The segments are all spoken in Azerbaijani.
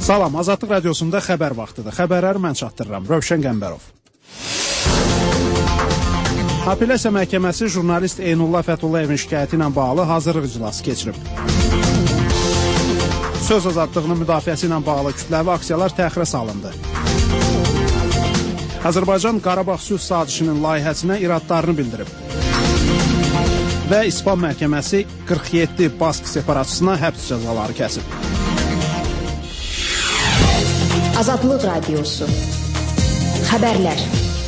Salam, Azadlıq Radiosunda xəbər vaxtıdır. Xəbərləri mən çatdırıram. Rövşən Qəmbərov. Apellyasiya məhkəməsi jurnalist Eynullah Fətullayevin şikayəti ilə bağlı hazırlıq iclası keçirib. Söz azadlığının müdafiəsi ilə bağlı kütləvi aksiyalar təxirə salındı. Azərbaycan Qarabağ sülh sazişinin layihəsinə iradlarını bildirib. Və İspan məhkəməsi 47 Bask separatçısına həbs cəzaları kəsib. Azadlıq Radiosu. Xəbərlər.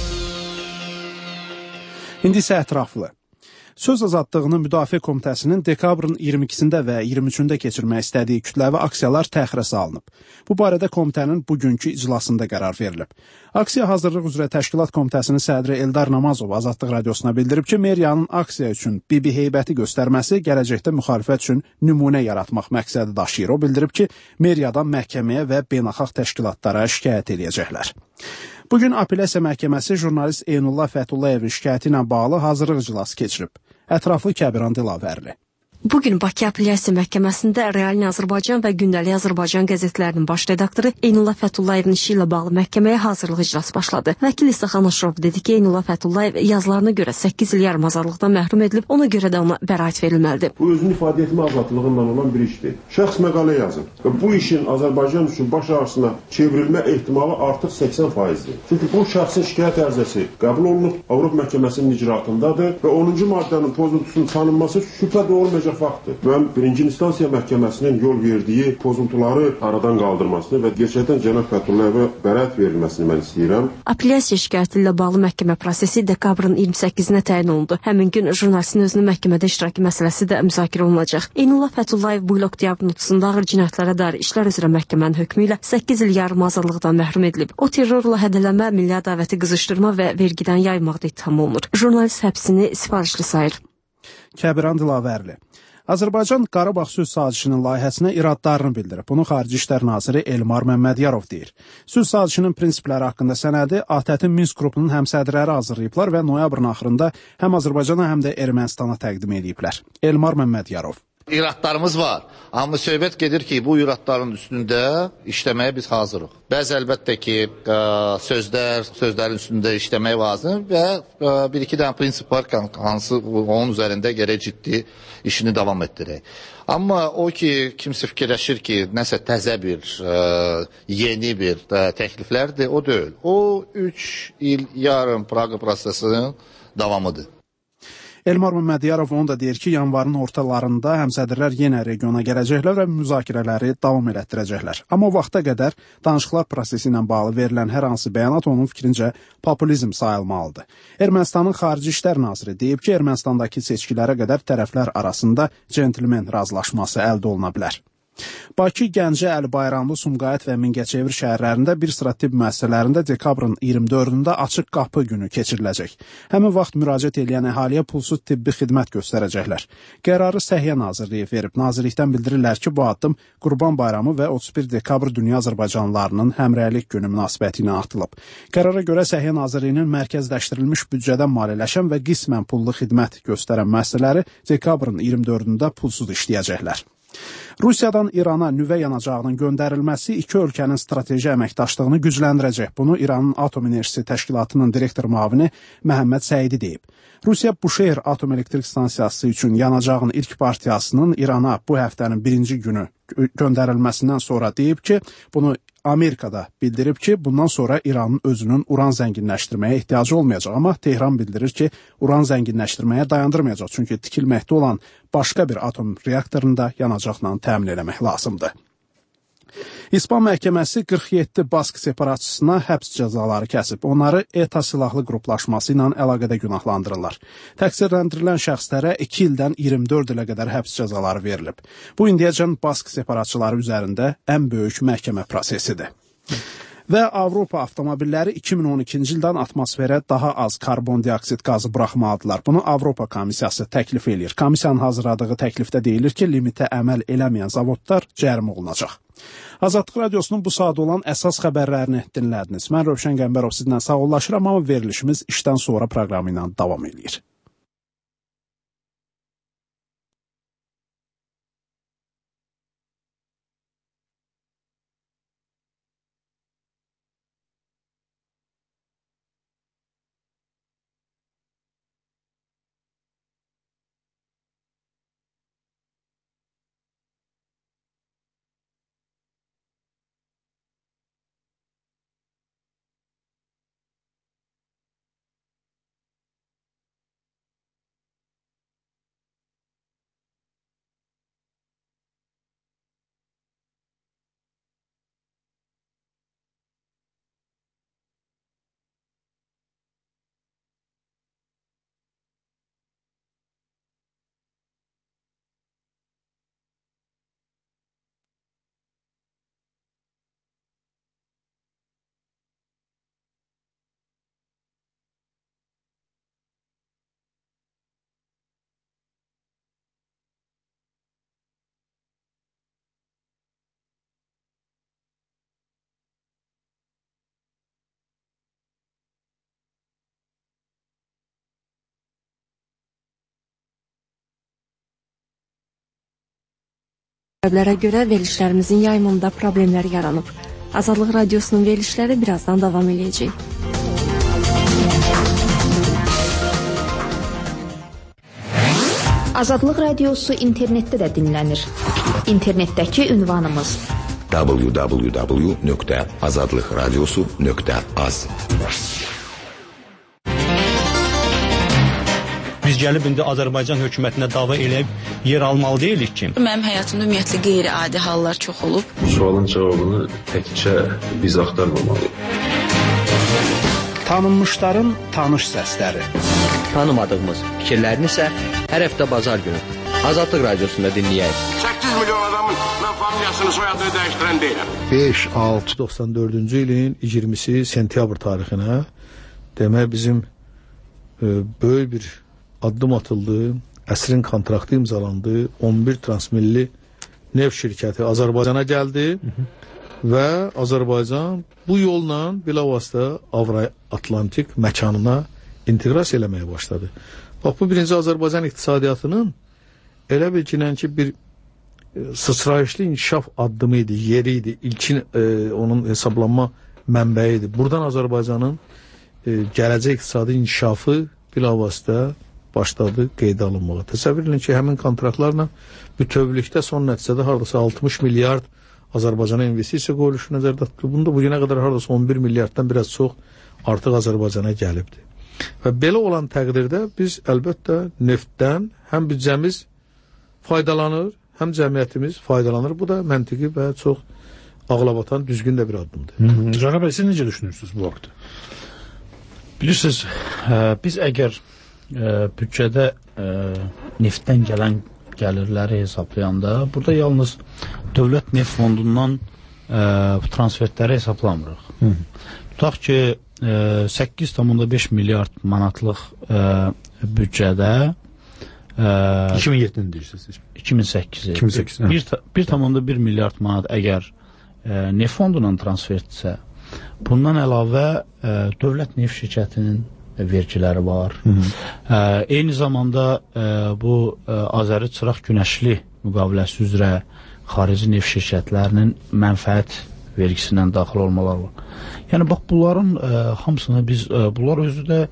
İndi isə ətraflı. Söz azadlığının Müdafiə Komitəsinin dekabrın 22-sində və 23-də keçirmək istədiyi kütləvi aksiyalar təxirə salınıb. Bu barədə komitənin bugünkü iclasında qərar verilib. Aksiya hazırlıq üzrə Təşkilat Komitəsinin sədri Eldar Namazov Azadlıq Radiosuna bildirib ki, meriyanın aksiya üçün bibi heybəti göstərməsi gələcəkdə müxalifət üçün nümunə yaratmaq məqsədi daşıyır. O bildirib ki, meriyadan məhkəməyə və beynəlxalq təşkilatlara şikayət edəcəklər. Bugün Apellyasiya məhkəməsi jurnalist Eynullah Fətullayevin şikayəti ilə bağlı hazırlıq iclası keçirib. Ətraflı Kəbiran Dilavərli. Bugün Bakı Apellyasiya Məhkəməsində Realni Azərbaycan və Gündəlik Azərbaycan qəzetlərinin baş redaktoru Eynullah Fətullayevin işi ilə bağlı məhkəməyə hazırlıq iclası başladı. Vəkil İstixan Aşrov dedi ki, Eynullah Fətullayev yazılarına görə 8 il yarım azadlıqdan məhrum edilib, ona görə də ona bəraət verilməlidir. Bu özünü ifadə etmə azadlığından olan bir işdir. Şəxs məqalə yazır və bu işin Azərbaycan üçün baş ağrısına çevrilmə ehtimalı artıq 80%-dir. Çünki bu şəxsin şikayət ərizəsi qəbul olunub, Avropa Məhkəməsinin icraatındadır və 10-cu maddənin pozuntusunun tanınması şübhə doğurmayacaq faktdır. Mən birinci instansiya məhkəməsinin yol verdiyi pozuntuları aradan qaldırmasını və gerçəkdən cənab Fətullayeva bəraət verilməsini mən istəyirəm. Apellyasiya şikayəti ilə bağlı məhkəmə prosesi dekabrın 28-nə təyin olundu. Həmin gün jurnalistin özünün məhkəmədə iştirakı məsələsi də müzakirə olunacaq. Eynullah Fətullayev bu il oktyabr notusunda ağır cinayətlərə dair işlər üzrə məhkəmənin hökmü ilə 8 il yarım azadlıqdan məhrum edilib. O terrorla hədələnmə, milli ədavəti qızışdırma və vergidən yaymaqda ittiham olunur. Jurnalist həbsini sifarişli sayır. Kəbiran Dilavərli. Azərbaycan Qarabağ sülh sazişinin layihəsinə iradlarını bildirib. Bunu Xarici İşlər Naziri Elmar Məmmədiyarov deyir. Sülh sazişinin prinsipləri haqqında sənədi ATƏT-in Minsk qrupunun həmsədrləri hazırlayıblar və noyabrın axırında həm Azərbaycana, həm də Ermənistana təqdim ediblər. Elmar Məmmədiyarov. İradlarımız var. Amma söhbət gedir ki, bu iradların üstündə işləməyə biz hazırıq. Bəzi əlbəttə ki, sözlərin üstündə işləmək lazım və bir-iki dənə prinsip var, hansı onun üzərində gərək ciddi işini davam etdirək. Amma o ki, kimsə fikirləşir ki, nəsə təzə bir, yeni bir təkliflərdir, o deyil. O 3 il yarım Praqa prosesinin davamıdır. Elmar Məmmədiyarov onu da deyir ki, yanvarın ortalarında həmsədrlər yenə regiona gələcəklər və müzakirələri davam elətdirəcəklər. Amma o vaxta qədər danışıqlar prosesi ilə bağlı verilən hər hansı bəyanat onun fikrincə populizm sayılmalıdır. Ermənistanın Xarici İşlər Naziri deyib ki, Ermənistandakı seçkilərə qədər tərəflər arasında centlmen razılaşması əldə oluna bilər. Bakı, Gəncə, Əli Bayramlı, Sumqayıt və Mingəçevir şəhərlərində bir sıra tibb müəssisələrində dekabrın 24-də açıq qapı günü keçiriləcək. Həmin vaxt müraciət edən əhaliyə pulsuz tibbi xidmət göstərəcəklər. Qərarı Səhiyyə Nazirliyi verib. Nazirlikdən bildirirlər ki, bu addım Qurban Bayramı və 31 dekabr Dünya Azərbaycanlılarının həmrəylik günü münasibəti ilə atılıb. Qərara görə Səhiyyə Nazirliyinin mərkəzləşdirilmiş büdcədən maliyyələşən və qismən pullu xidmət göstərən müəssisələri dekabrın 24-də pulsuz işləyəcəklər. Rusiyadan İrana nüvə yanacağının göndərilməsi iki ölkənin strateji əməkdaşlığını gücləndirəcək. Bunu İranın Atom Enerjisi Təşkilatının direktor müavini Məhəmməd Səidi deyib. Rusiya Buşehir Atom Elektrik Stansiyası üçün yanacağın ilk partiyasının İrana bu həftənin birinci günü göndərilməsindən sonra deyib ki, bunu Amerikada bildirib ki, bundan sonra İranın özünün uran zənginləşdirməyə ehtiyacı olmayacaq. Amma Tehran bildirir ki, uran zənginləşdirməyə dayandırmayacaq. Çünki tikilməkdə olan başqa bir atom reaktorunu da yanacaqla təmin eləmək lazımdır. İspan məhkəməsi 47 Bask separatçısına həbs cəzaları kəsib. Onları ETA silahlı qruplaşması ilə əlaqədə günahlandırırlar. Təqsirləndirilən şəxslərə 2 ildən 24 ilə qədər həbs cəzaları verilib. Bu indiyəcən Bask separatçıları üzərində ən böyük məhkəmə prosesidir. Və Avropa avtomobilləri 2012-ci ildən atmosferə daha az karbon dioksid qazı buraxmalıdırlar. Bunu Avropa Komissiyası təklif edir. Komissiyanın hazırladığı təklifdə deyilir ki, limitə əməl eləməyən zavodlar cərimə olunacaq. Azadlıq Radiosunun bu saat olan əsas xəbərlərini dinlədiniz. Mən Rövşən Qəmbərov sizlə sağollaşıram, amma verilişimiz işdən sonra proqramı ilə davam edir. Səbəblərə görə verilişlərimizin yayımında problemlər yaranıb. Azadlıq Radiosunun verilişləri birazdan davam edəcək. Azadlıq Radiosu internetdə də dinlənir. İnternetdəki ünvanımız www.azadlıqradiosu.az. Biz gəlib indi Azərbaycan hökumətinə dava eləyib yer almalı deyilik ki. Mənim həyatımda ümumiyyətlə qeyri-adi hallar çox olub. Sualın cavabını təkcə biz axtarmamalıyıq. Tanınmışların tanış səsləri. Tanımadığımız fikirlərini isə hər həftə bazar günü Azadlıq Radiosunda dinləyək. 8 milyon adamın mən familiyasını, soyadını dəyişdirən deyiləm. 5-6-94-cü ilin 20-si sentyabr tarixinə demək bizim böyük bir addım atıldı, əsrin kontraktı imzalandı, 11 transmilli neft şirkəti Azərbaycana gəldi və Azərbaycan bu yolla bilavasitə Avro-Atlantik məkanına inteqrasiya eləməyə başladı. Bax, bu birinci Azərbaycan iqtisadiyyatının elə bilginən ki, bir sıçrayışlı inkişaf addımı idi, yeri idi, ilkin onun hesablanma mənbəyi idi. Buradan Azərbaycanın gələcək iqtisadi inkişafı bilavasitə başladı qeydə alınmağa. Təsəvvür edin ki, həmin kontraktlarla bütövlükdə son nəticədə hardasa 60 milyard Azərbaycana investisiya qoyuluşu nəzərdə tutulub. Bunda bugünə qədər hardasa 11 milyarddan biraz çox artıq Azərbaycana gəlibdir. Və belə olan təqdirdə biz əlbəttə neftdən həm büdcəmiz faydalanır, həm cəmiyyətimiz faydalanır. Bu da məntiqi və çox ağlabatan, düzgün də bir addımdır. Canan bəy, siz necə düşünürsünüz bu vaxtda? Bilirsiniz, biz əgər büdcədə neftdən gələn gəlirləri hesablayanda, burada yalnız Dövlət Neft Fondundan transfertləri hesablamırıq. Tutaq ki, 8,5 milyard manatlıq büdcədə 2007-ni deyirsiniz. 2008-i 1,1 milyard manat əgər neft fondundan transferdirsə, bundan əlavə dövlət neft şirkətinin vergiləri var. Eyni zamanda bu Azəri Çıraq Günəşli müqaviləsi üzrə xarici neft şirkətlərinin mənfəət vergisindən daxil olmaları var. Yəni, bax, bunların hamısını biz, bunlar özü də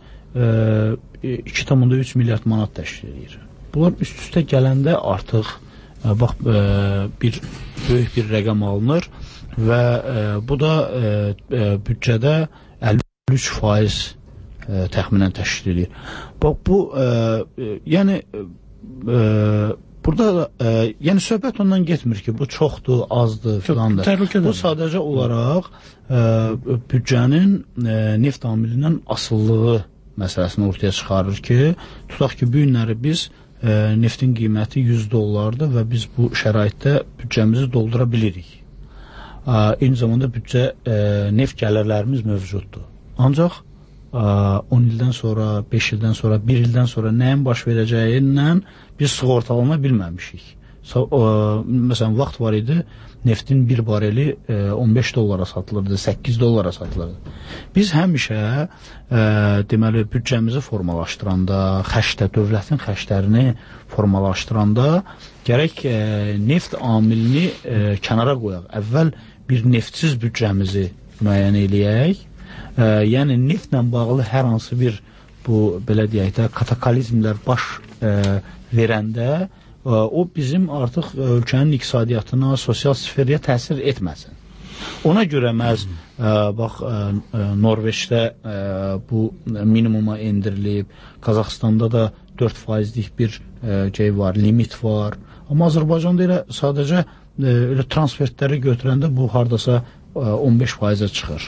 2,3 milyard manat təşkil edir. Bunlar üst-üstə gələndə artıq bax, böyük bir rəqəm alınır və bu da büdcədə 53% təxminən təşkil edir. Bax, bu, yəni, burada yəni söhbət ondan getmir ki, bu çoxdur, azdır, filandır. Bu sadəcə olaraq büdcənin neft amilindən asıllığı məsələsini ortaya çıxarır ki, tutaq ki, bu günləri biz neftin qiyməti $100 və biz bu şəraitdə büdcəmizi doldura bilirik. Eyni zamanda büdcə neft gəlirlərimiz mövcuddur. Ancaq 10 ildən sonra, 5 ildən sonra, 1 ildən sonra nəyin baş verəcəyindən biz sığortalana bilməmişik. Məsələn, vaxt var idi, neftin bir bareli $15 satılırdı, $8 satılırdı. Biz həmişə deməli, büdcəmizi formalaşdıranda, dövlətin xərclərini formalaşdıranda gərək neft amilini kənara qoyaq. Əvvəl bir neftsiz büdcəmizi müəyyən eləyək. Yəni, neftlə bağlı hər hansı bir bu, belə deyək də, kataklizmlər baş verəndə o bizim artıq ölkənin iqtisadiyyatına, sosial sferəyə təsir etməsin. Ona görə məhz bax, Norveçdə bu minimuma endirilib, Qazaxstanda da 4%lik bir var, limit var. Amma Azərbaycanda elə sadəcə transfertləri götürəndə bu hardasa 15%-ə çıxır.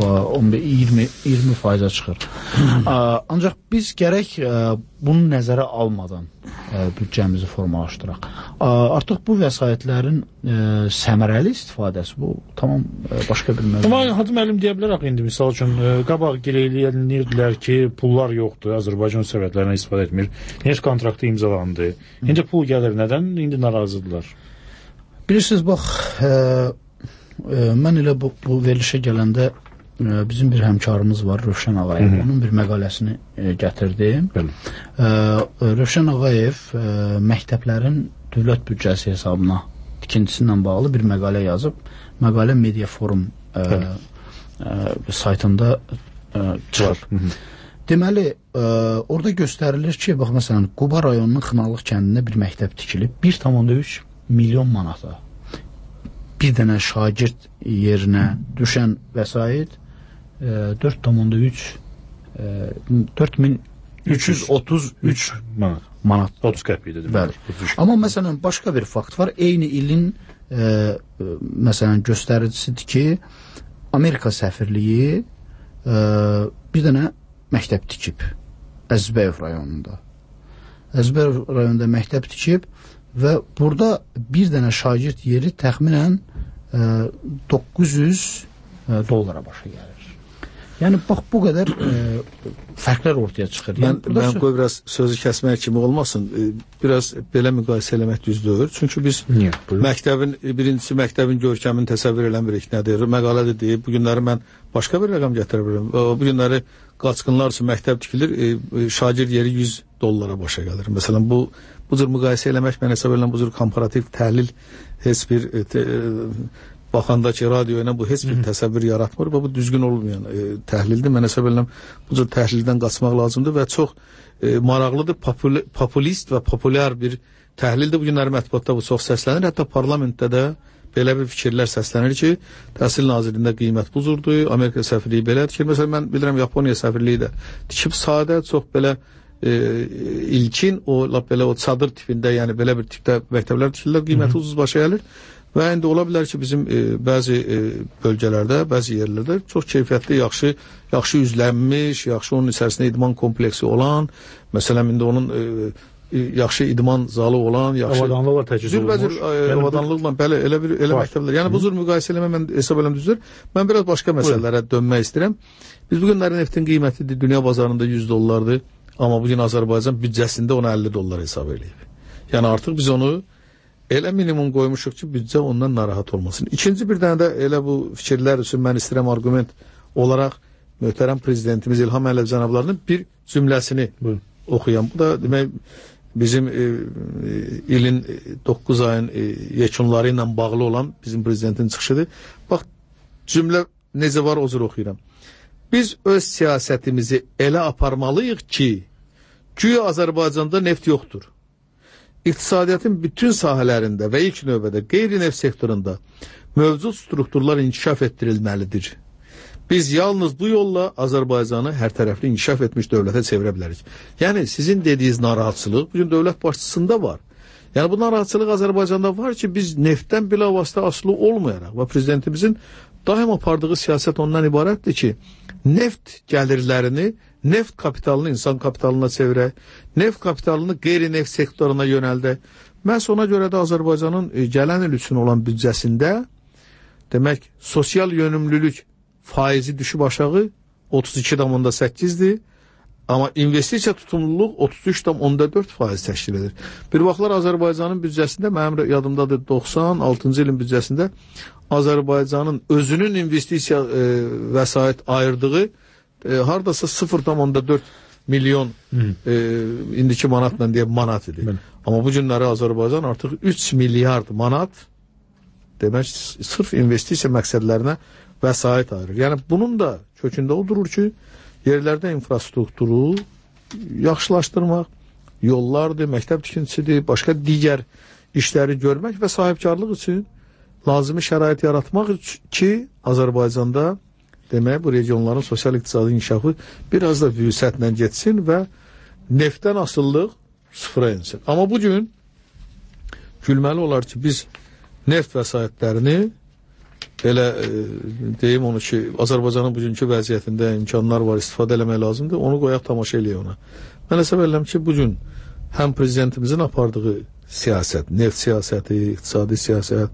20%-ə çıxır. Ancaq biz gərək bunu nəzərə almadan büdcəmizi formalaşdıraq. Artıq bu vəsaitlərin səmərəli istifadəsi bu tamam başqa bir mövzu. Amma Hacı müəllim deyə bilərək indi misal üçün qabaq gileyləyənlərdilər ki, pullar yoxdur, Azərbaycan səvətlərinə istifadə etmir. Neft kontraktı imzalandı. İndi pul gəlir, nədən? İndi narazıdırlar. Bilirsiniz, bax, mən elə bu verilişə gələndə bizim bir həmkarımız var, Rövşən Ağayev. Onun bir məqaləsini gətirdim. Rövşən Ağayev məktəblərin dövlət büdcəsi hesabına tikintisi ilə bağlı bir məqalə yazıb. Məqalə Media Forum saytında çıxır. Deməli, orada göstərilir ki, bax, məsələn, Quba rayonunun Xınalıq kəndində bir məktəb tikilib, 1,3 milyon manata. Bir dənə şagird yerinə düşən vəsait 4.333 manat. 30 qəpikdir. Bəli. Amma məsələn, başqa bir fakt var. Eyni ilin məsələn, göstəricisidir ki, Amerika səfirliyi bir dənə məktəb tikib Əzbəyov rayonunda. Əzbəyov rayonunda məktəb tikib və burada bir dənə şagird yeri təxminən 900 dollara başa gəlir. Yəni, bax, bu qədər fərqlər ortaya çıxır. Mən qoy biraz sözü kəsmək kimi olmasın, biraz belə müqayisə eləmək düz deyil. Çünki biz birincisi məktəbin görkəmini təsəvvür eləmirik, nədir? Məqalədə deyib, bu günləri mən başqa bir rəqam gətirə bilirəm. Bu günləri qaçqınlar üçün məktəb tikilir, şagird yeri 100 dollara başa gəlir. Məsələn, bu cür müqayisə eləmək, mən hesab edirəm, bu cür komparativ təhlil heç bir baxanda ki, radio ilə bu heç bir təsəvvür yaratmır və bu düzgün olmayan təhlildir. Mən hesab edirəm, bu cür təhlildən qaçmaq lazımdır və çox maraqlıdır, populist və populyar bir təhlildir. Bu günləri mətbuatda bu çox səslənir. Hətta parlamentdə də belə bir fikirlər səslənir ki, Təhsil Nazirliyində qiymət buzurdur, Amerika səfirliyi belədir ki, məsələn, mən bilirəm, Yaponiya səfirliyi də tikib sadə, çox belə ilkin, belə o çadır tipində, yəni belə bir tipdə məktəblər tikirlər, qiyməti ucuz başa gəlir. Və indi ola bilər ki, bizim bəzi bölgələrdə, bəzi yerlərdə çox keyfiyyətli, yaxşı üzlənmiş, yaxşı onun içərisində idman kompleksi olan, məsələn, indi onun yaxşı idman zalı olan, yaxşı... Avadanlıqla təchiz olunmuş. Avadanlıqla, bəli, elə məktəblər. Yəni, bu cür müqayisə eləmə, mən hesab eləm düzdür. Mən biraz başqa məsələlərə dönmək istəyirəm. Biz bugünləri neftin qiymətidir, dünya bazarında 100 dollardır, amma bugün Azərbaycan büdcəsində ona 50 dollar hesab eləyib. Yəni, artıq biz onu elə minimum qoymuşuq ki, büdcə ondan narahat olmasın. İkinci bir dənə də elə bu fikirlər üçün mən istəyirəm arqument olaraq möhtərəm prezidentimiz İlham Əliyev cənablarının bir cümləsini oxuyam. Bu da demək bizim ilin 9 ayın yekunları ilə bağlı olan bizim prezidentin çıxışıdır. Bax, cümlə necə var o cür oxuyuram. Biz öz siyasətimizi elə aparmalıyıq ki, güya Azərbaycanda neft yoxdur. İqtisadiyyatın bütün sahələrində və ilk növbədə qeyri-neft sektorunda mövcud strukturlar inkişaf etdirilməlidir. Biz yalnız bu yolla Azərbaycanı hər tərəfli inkişaf etmiş dövlətə çevirə bilərik. Yəni, sizin dediyiniz narahatçılıq bugün dövlət başçısında var. Yəni, bu narahatçılıq Azərbaycanda var ki, biz neftdən bilavasitə asılı olmayaraq və prezidentimizin daim apardığı siyasət ondan ibarətdir ki, neft gəlirlərini, neft kapitalını insan kapitalına çevirək, neft kapitalını qeyri-neft sektoruna yönəldək. Məhz ona görə də Azərbaycanın gələn il üçün olan büdcəsində demək, sosial yönümlülük faizi düşüb aşağı 32,8-dir, amma investisiya tutumluluq 33,4% təşkil edir. Bir vaxtlar Azərbaycanın büdcəsində, mənim yadımdadır, 96-cı ilin büdcəsində Azərbaycanın özünün investisiya vəsait ayırdığı haradasa 0,4 milyon indiki manatla deyək manat idi. Amma bu günləri Azərbaycan artıq 3 milyard manat demək, sırf investisiya məqsədlərinə vəsait ayırır. Yəni, bunun da kökündə o durur ki, yerlərdə infrastrukturu yaxşılaşdırmaq, yollardır, məktəb tikintisidir, başqa digər işləri görmək və sahibkarlıq üçün lazımi şərait yaratmaq ki, Azərbaycanda demək, bu regionların sosial-iqtisadi inkişafı biraz da vüsətlə getsin və neftdən asıllıq sıfıra insin. Amma bugün gülməli olar ki, biz neft vəsaitlərini belə deyim onu ki, Azərbaycanın bugünkü vəziyyətində imkanlar var, istifadə eləmək lazımdır, onu qoyaq tamaşa eləyək ona. Mən hesab edirəm ki, bugün həm prezidentimizin apardığı siyasət, neft siyasəti, iqtisadi siyasət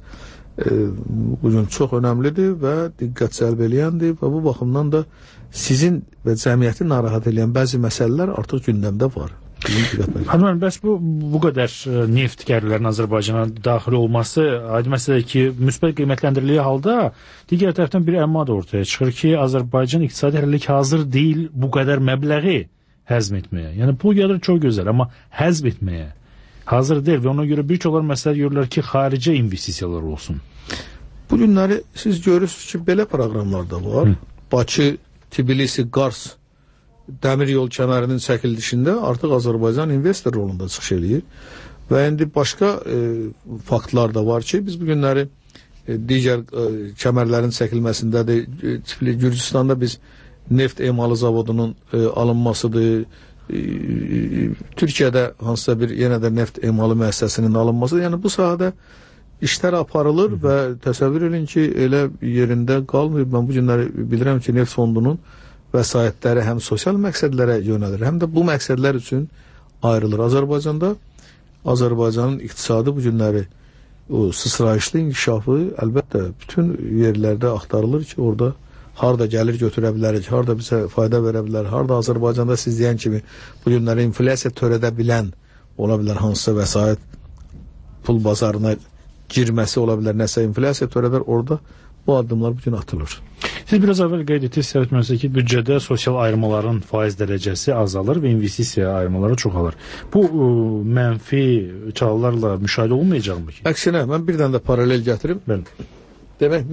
bugün çox önəmlidir və diqqət cəlb eləyəndir və bu baxımdan da sizin və cəmiyyəti narahat eləyən bəzi məsələlər artıq gündəmdə var. Hanım, bəs bu qədər neft gəlirlərinin Azərbaycana daxil olması aydın məsələdir ki, müsbət qiymətləndirildiyi halda digər tərəfdən bir əmma da ortaya çıxır ki, Azərbaycan iqtisadi hələlik hazır deyil bu qədər məbləği həzm etməyə. Yəni, pul gəlir çox gözəl, amma həzm etməyə hazır deyil və ona görə bir çoxlar məsələ görürlər ki, xaricə investisiyalar olsun. Bu günləri siz görürsünüz ki, belə proqramlar da var. Bakı, Tbilisi, Qars dəmir yol kəmərinin çəkilişində artıq Azərbaycan investor rolunda çıxış eləyir. Və indi başqa faktlar da var ki, biz bu günləri digər kəmərlərin çəkilməsində də Gürcüstanda biz neft emalı zavodunun alınmasıdır, Türkiyədə hansısa bir yenə də neft emalı müəssisəsinin alınmasıdır. Yəni bu sahədə işlər aparılır və təsəvvür edin ki, elə yerində qalmır. Mən bu günləri bilirəm ki, neft fondunun vəsaitləri həm sosial məqsədlərə yönəlir, həm də bu məqsədlər üçün ayrılır. Azərbaycanın iqtisadı bu günləri o sıçrayışlı inkişafı əlbəttə bütün yerlərdə axtarılır ki, orada harda gəlir götürə bilərik, harda bizə fayda verə bilər, harda Azərbaycanda siz deyən kimi bu günləri inflyasiya törədə bilən ola bilər, hansısa vəsait pul bazarına girməsi ola bilər, nəsə inflyasiya törədər, orada bu addımlar bugün atılır. Siz biraz əvvəl qeyd etdiniz, Səbit müəllim, ki, büdcədə sosial ayrılmaların faiz dərəcəsi azalır və investisiya ayrılmaları çoxalır. Bu mənfi çallarla müşahidə olmayacaqmı ki? Əksinə, mən bir dənə də paralel gətirim. Demək,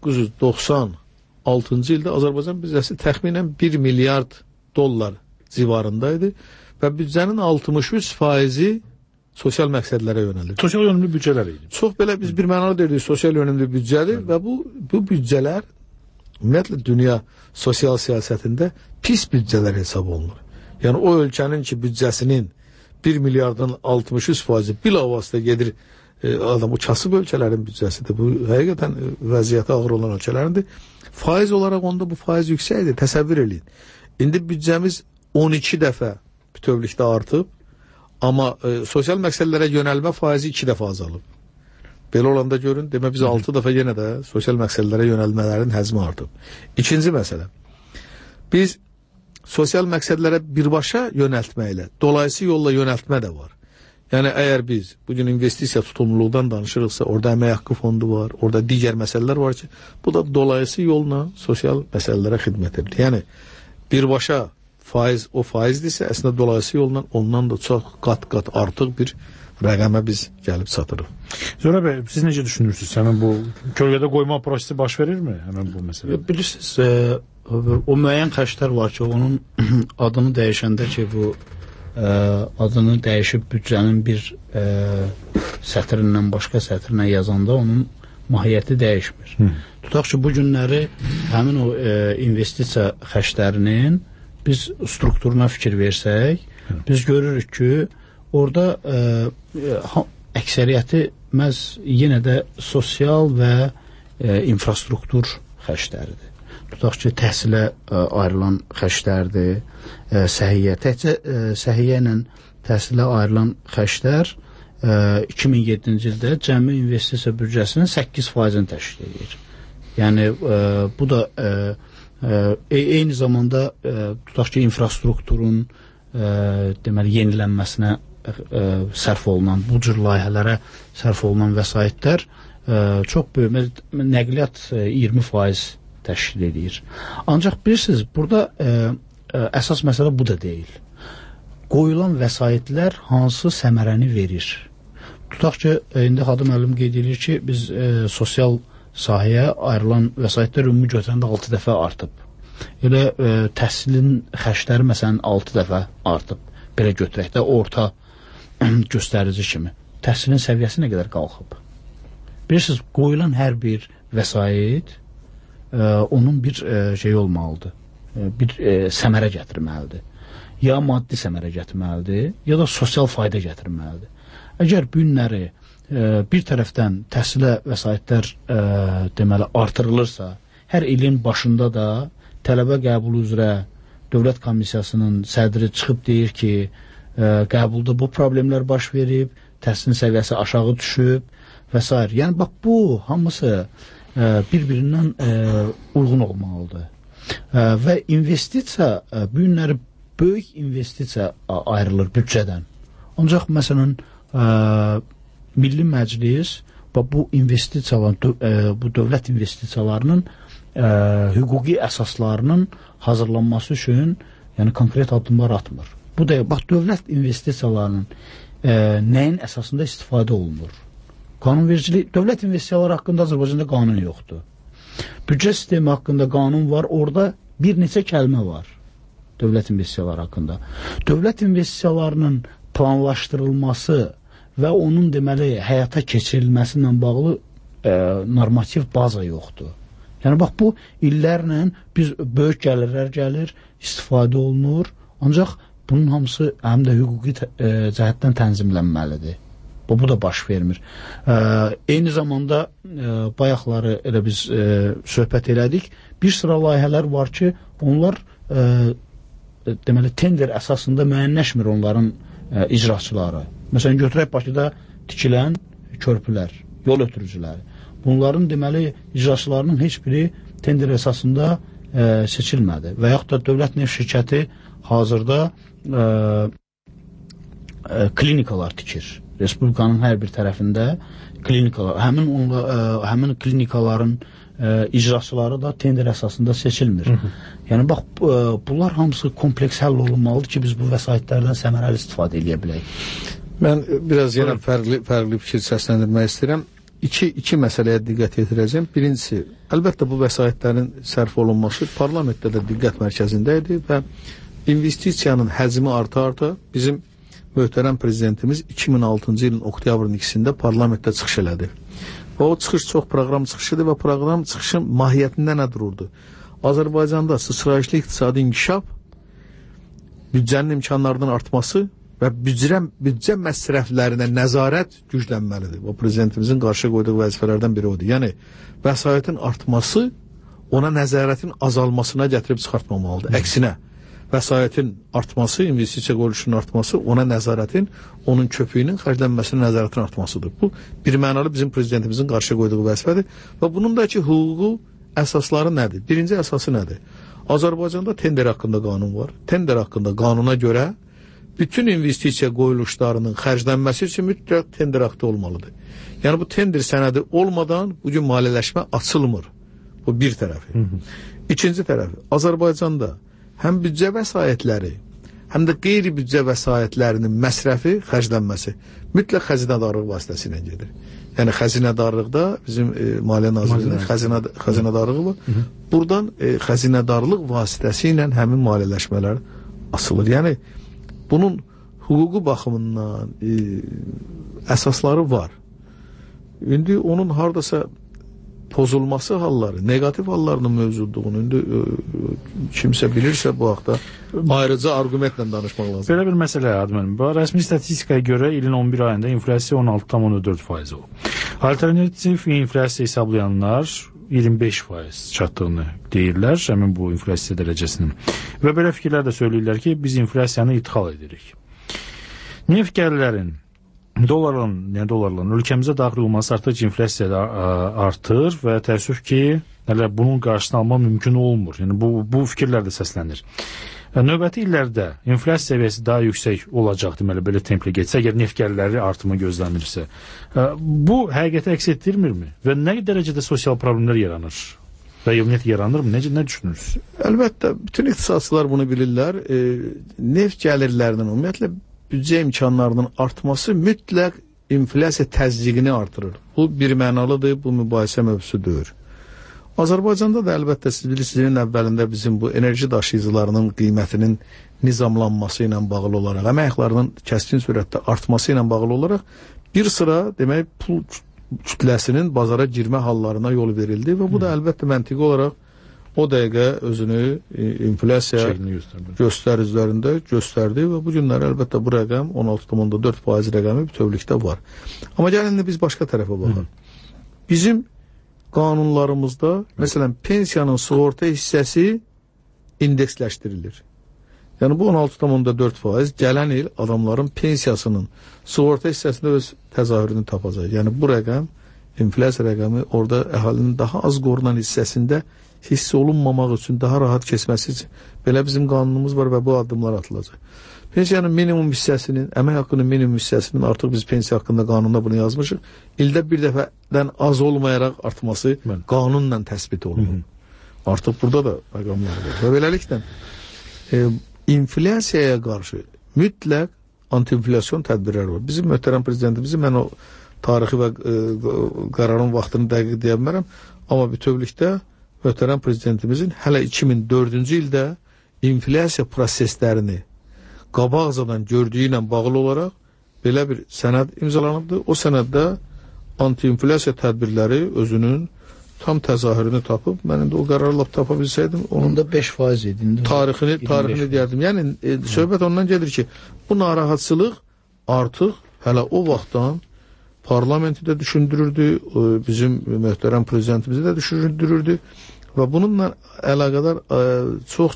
1996-cı ildə Azərbaycan büdcəsi təxminən 1 milyard dollar civarındaydı və büdcənin 63% sosial məqsədlərə yönəlir. Sosial yönümlü büdcələr idi. Çox belə biz bir mənalı deyirdik, sosial yönümlü büdcədir və bu büdcələr ümumiyyətlə dünya sosial siyasətində pis büdcələr hesab olunur. Yəni o ölkənin ki, büdcəsinin 1 milyardın 63% bilavasitə gedir, adam o kasıb ölkələrin büdcəsidir. Bu həqiqətən vəziyyəti ağır olan ölkələrindir. Faiz olaraq onda bu faiz yüksəkdir, təsəvvür edin. İndi büdcəmiz 12 dəfə bütövlükdə artıb, amma sosial məqsədlərə yönəlmə faizi 2 dəfə azalıb. Belə olanda görün, demə biz 6 dəfə yenə də sosial məqsədlərə yönəlmələrin həcmi artıb. İkinci məsələ, biz sosial məqsədlərə birbaşa yönəltməklə, dolayısı yolla yönəltmə də var. Yəni, əgər biz bugün investisiya tutumluluqdan danışırıqsa, orada əmək haqqı fondu var, orada digər məsələlər var ki, bu da dolayısı yolla sosial məsələlərə xidmət edir. Yəni, birbaşa faiz o faizdirsə, əslində dolayısı yolla ondan da çox qat-qat artıq bir rəqəmə biz gəlib çatırıq. Zöhrə bəy, siz necə düşünürsünüz? Həmin bu kölgədə qoyma prosesi baş verirmi? Həmin bu məsələ? Bilirsiniz, o müəyyən xərclər var ki, onun adını dəyişəndə ki, bu adını dəyişib büdcənin bir sətrindən başqa sətrinə yazanda onun mahiyyəti dəyişmir. Tutaq ki, bu günləri həmin o investisiya xərclərinin biz strukturuna fikir versək, biz görürük ki, orada əksəriyyəti məhz yenə də sosial və infrastruktur xərcləridir. Tutaq ki, təhsilə ayrılan xərclərdir, səhiyyə. Təkcə səhiyyə ilə təhsilə ayrılan xərclər 2007-ci ildə cəmi investisiya büdcəsinin 8%-ni təşkil edir. Yəni, bu da eyni zamanda tutaq ki, infrastrukturun deməli, yenilənməsinə sərf olunan, bu cür layihələrə sərf olunan vəsaitlər çox böyük, nəqliyyat 20% təşkil edir. Ancaq bilirsiniz, burada əsas məsələ bu da deyil. Qoyulan vəsaitlər hansı səmərəni verir? Tutaq ki, indi Xadım müəllim qeyd edir ki, biz sosial sahəyə ayrılan vəsaitlər ümumi götürəndə 6 dəfə artıb. Elə təhsilin xərcləri məsələn 6 dəfə artıb. Belə götürək də orta göstərici kimi. Təhsilin səviyyəsi nə qədər qalxıb? Bilirsiniz, qoyulan hər bir vəsait onun bir şey olmalıdır, bir səmərə gətirməlidir. Ya maddi səmərə gətirməlidir, ya da sosial fayda gətirməlidir. Əgər bu günləri bir tərəfdən təhsilə vəsaitlər deməli artırılırsa, hər ilin başında da tələbə qəbulu üzrə Dövlət Komissiyasının sədri çıxıb deyir ki, qəbulda bu problemlər baş verib, təhsilin səviyyəsi aşağı düşüb və s. Yəni, bax, bu hamısı bir-birindən uyğun olmalıdır. Və investisiya, bu günləri böyük investisiya ayrılır büdcədən. Ancaq, məsələn, Milli Məclis bu investisiyaların, bu dövlət investisiyalarının hüquqi əsaslarının hazırlanması üçün yəni konkret addımlar atmır. Bu da, bax, dövlət investisiyalarının nəyin əsasında istifadə olunur? Qanunvericilik, dövlət investisiyaları haqqında Azərbaycanda qanun yoxdur. Büdcə sistemi haqqında qanun var, orada bir neçə kəlmə var dövlət investisiyaları haqqında. Dövlət investisiyalarının planlaşdırılması və onun deməli həyata keçirilməsi ilə bağlı normativ baza yoxdur. Yəni bax bu illərlə biz böyük gəlirlər gəlir, istifadə olunur, ancaq bunun hamısı həm də hüquqi cəhətdən tənzimlənməlidir. Bu da baş vermir. Eyni zamanda bayaqları elə biz söhbət elədik. Bir sıra layihələr var ki, onlar deməli tender əsasında müəyyənləşmir onların icraçıları. Məsələn, götürək Bakıda tikilən körpülər, yol ötürücüləri. Bunların deməli icraçılarının heç biri tender əsasında seçilmədi. Və yaxud da Dövlət Neft Şirkəti hazırda klinikalar tikir. Respublikanın hər bir tərəfində klinikalar, həmin klinikaların icraçıları da tender əsasında seçilmir. Yəni bax, bunlar hamısı kompleks həll olunmalıdır ki, biz bu vəsaitlərdən səmərəli istifadə edə bilək. Mən biraz yenə fərqli fikir səsləndirmək istəyirəm. İki məsələyə diqqət yetirəcəm. Birincisi, əlbəttə bu vəsaitlərin sərf olunması parlamentdə də diqqət mərkəzində idi və investisiyanın həcmi arta-arta bizim möhtərəm prezidentimiz 2006-cı ilin oktyabrın 2-sində parlamentdə çıxış elədi. Və o çıxış çox proqram çıxışıdır və proqram çıxışın mahiyyətində nə dururdu? Azərbaycanda sıçrayışlı iqtisadi inkişaf, büdcənin imkanlarının artması və büdcə məsrəflərinə nəzarət güclənməlidir. O prezidentimizin qarşıya qoyduğu vəzifələrdən biri odur. Yəni, vəsaitin artması ona nəzarətin azalmasına gətirib çıxartmamalıdır. Əksinə, vəsaitin artması, investisiya qoyuluşunun artması ona nəzarətin, onun köpüyünün xərclənməsinin nəzarətin artmasıdır. Bu, bir mənalı bizim prezidentimizin qarşıya qoyduğu vəzifədir və bunun da ki, hüququ əsasları nədir? Birinci əsası nədir? Azərbaycanda tender haqqında qanun var. Tender haqqında qanuna görə bütün investisiya qoyuluşlarının xərclənməsi üçün mütləq tender haqqı olmalıdır. Yəni, bu tender sənədi olmadan bugün maliyyələşmə açılmır. Bu bir tərəfi. İkinci tərəfi, Azərbaycanda həm büdcə vəsaitləri, həm də qeyri-büdcə vəsaitlərinin məsrəfi, xərclənməsi mütləq xəzinədarlıq vasitəsilə gedir. Yəni, xəzinədarlıqda bizim Maliyyə Nazirliyinin xəzinədarlığı var. Buradan xəzinədarlıq vasitəsi ilə həmin maliyyələşmələr asılır. Yəni, bunun hüquqi baxımından əsasları var. İndi onun haradasa pozulması halları, negativ hallarının mövcudluğunu indi kimsə bilirsə bu haqda ayrıca argumentlə danışmaq lazım. Belə bir məsələ Adəmən. Rəsmi statistikaya görə ilin 11 ayında inflyasiya 16,4% olub. Alternativ inflyasiya hesablayanlar 25% çatdığını deyirlər, həmin bu inflyasiya dərəcəsinin. Və belə fikirlər də söyləyirlər ki, biz inflyasiyanı idxal edirik. Neft gəlirlərin dolarla ölkəmizə daxil olması artıq inflyasiya artır və təəssüf ki, bunun qarşısını almaq mümkün olmur. Yəni, bu fikirlər də səslənir. Növbəti illərdə inflyasiya səviyyəsi daha yüksək olacaq, deməli, belə templə getsə, əgər neft gəlirləri artımı gözlənilirsə. Bu, həqiqəti əks etdirmirmi? Və nə dərəcədə sosial problemlər yaranır? Və ümumiyyətlə yaranırmı? Nə düşünürsünüz? Əlbəttə, bütün iqtisadçılar bunu bilirlər. Neft gəlirlərinin, ümumiyyətlə, büdcə imkanlarının artması mütləq inflyasiya təzyiqini artırır. Bu bir mənalıdır, bu mübahisə mövzusudur. Azərbaycanda da əlbəttə siz bilirsiniz, ilin əvvəlində bizim bu enerji daşıyıcılarının qiymətinin nizamlanması ilə bağlı olaraq, əmək haqlarının kəskin sürətdə artması ilə bağlı olaraq bir sıra demək pul kütləsinin bazara girmə hallarına yol verildi və bu da əlbəttə məntiqi olaraq o dəqiqə özünü inflyasiya göstəricilərində göstərdi və bu günlər əlbəttə bu rəqəm 16,4% rəqəmi bütövlükdə var. Amma gəlin biz başqa tərəfə baxaq. Bizim qanunlarımızda, məsələn, pensiyanın sığorta hissəsi indeksləşdirilir. Yəni, bu 16,4% gələn il adamların pensiyasının sığorta hissəsində öz təzahürünü tapacaq. Yəni, bu rəqəm, inflyasiya rəqəmi orada əhalinin daha az qorunan hissəsində hiss olunmamaq üçün, daha rahat keçməsi üçün belə bizim qanunumuz var və bu addımlar atılacaq. Pensiyanın minimum hissəsinin, əmək haqqının minimum hissəsinin artıq biz pensiya haqqında qanunda bunu yazmışıq. İldə bir dəfədən az olmayaraq artması qanunla təsbit olunur. Artıq burada da rəqamlar var. Və beləliklə, inflyasiyaya qarşı mütləq anti-inflyasyon tədbirlər var. Bizim möhtərəm prezidentimizin, mən o tarixi və qərarın vaxtını dəqiq deyə bilmərəm, amma bütövlükdə möhtərəm prezidentimizin hələ 2004-cü ildə inflyasiya proseslərini qabaqcadan gördüyü ilə bağlı olaraq belə bir sənəd imzalanıbdır. O sənəddə anti-inflyasiya tədbirləri özünün tam təzahürünü tapıb, mən indi o qərarı lap tapa bilsəydim, onun da 5% idi. Tarixini deyərdim. Yəni, söhbət ondan gedir ki, bu narahatçılıq artıq hələ o vaxtdan parlamenti də düşündürürdü, bizim möhtərəm prezidentimizi də düşündürürdü və bununla əlaqədar çox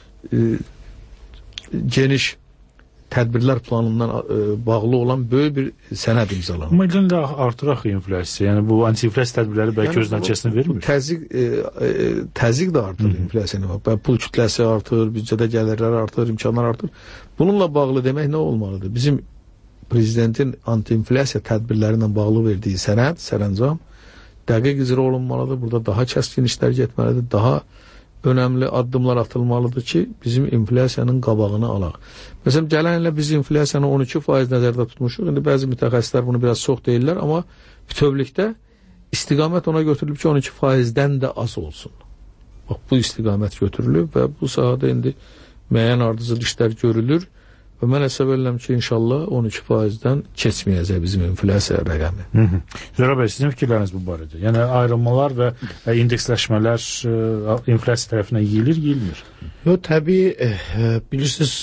geniş tədbirlər planından bağlı olan böyük bir sənəd imzalanır. Amma ildə artıraq inflyasiya, yəni bu anti-inflyasiya tədbirləri bəlkə öz nəticəsini vermir. Təzyiq də artır inflyasiyanı. Pul kütləsi artır, büdcədə gəlirlər artır, imkanlar artır. Bununla bağlı demək nə olmalıdır? Bizim prezidentin anti-inflyasiya tədbirləri ilə bağlı verdiyi sənəd, sərəncam dəqiq icra olunmalıdır. Burada daha kəskin işlər getməlidir, daha önəmli addımlar atılmalıdır ki, bizim inflyasiyanın qabağını alaq. Məsələn, gələn ilə biz inflyasiyanı 12% nəzərdə tutmuşuq. İndi bəzi mütəxəssislər bunu biraz çox deyirlər, amma bütövlükdə istiqamət ona götürülüb ki, 12%-dən də az olsun. Bax, bu istiqamət götürülüb və bu sahədə indi müəyyən ardıcıl işlər görülür və mən hesab edirəm ki, inşallah 12%-dən keçməyəcək bizim inflyasiya rəqəmi. Zöhrə bəy, sizin fikirləriniz bu barədə? Yəni, ayrılmalar və indeksləşmələr inflyasiya tərəfindən yeyilmir? Yox, təbii, bilirsiniz,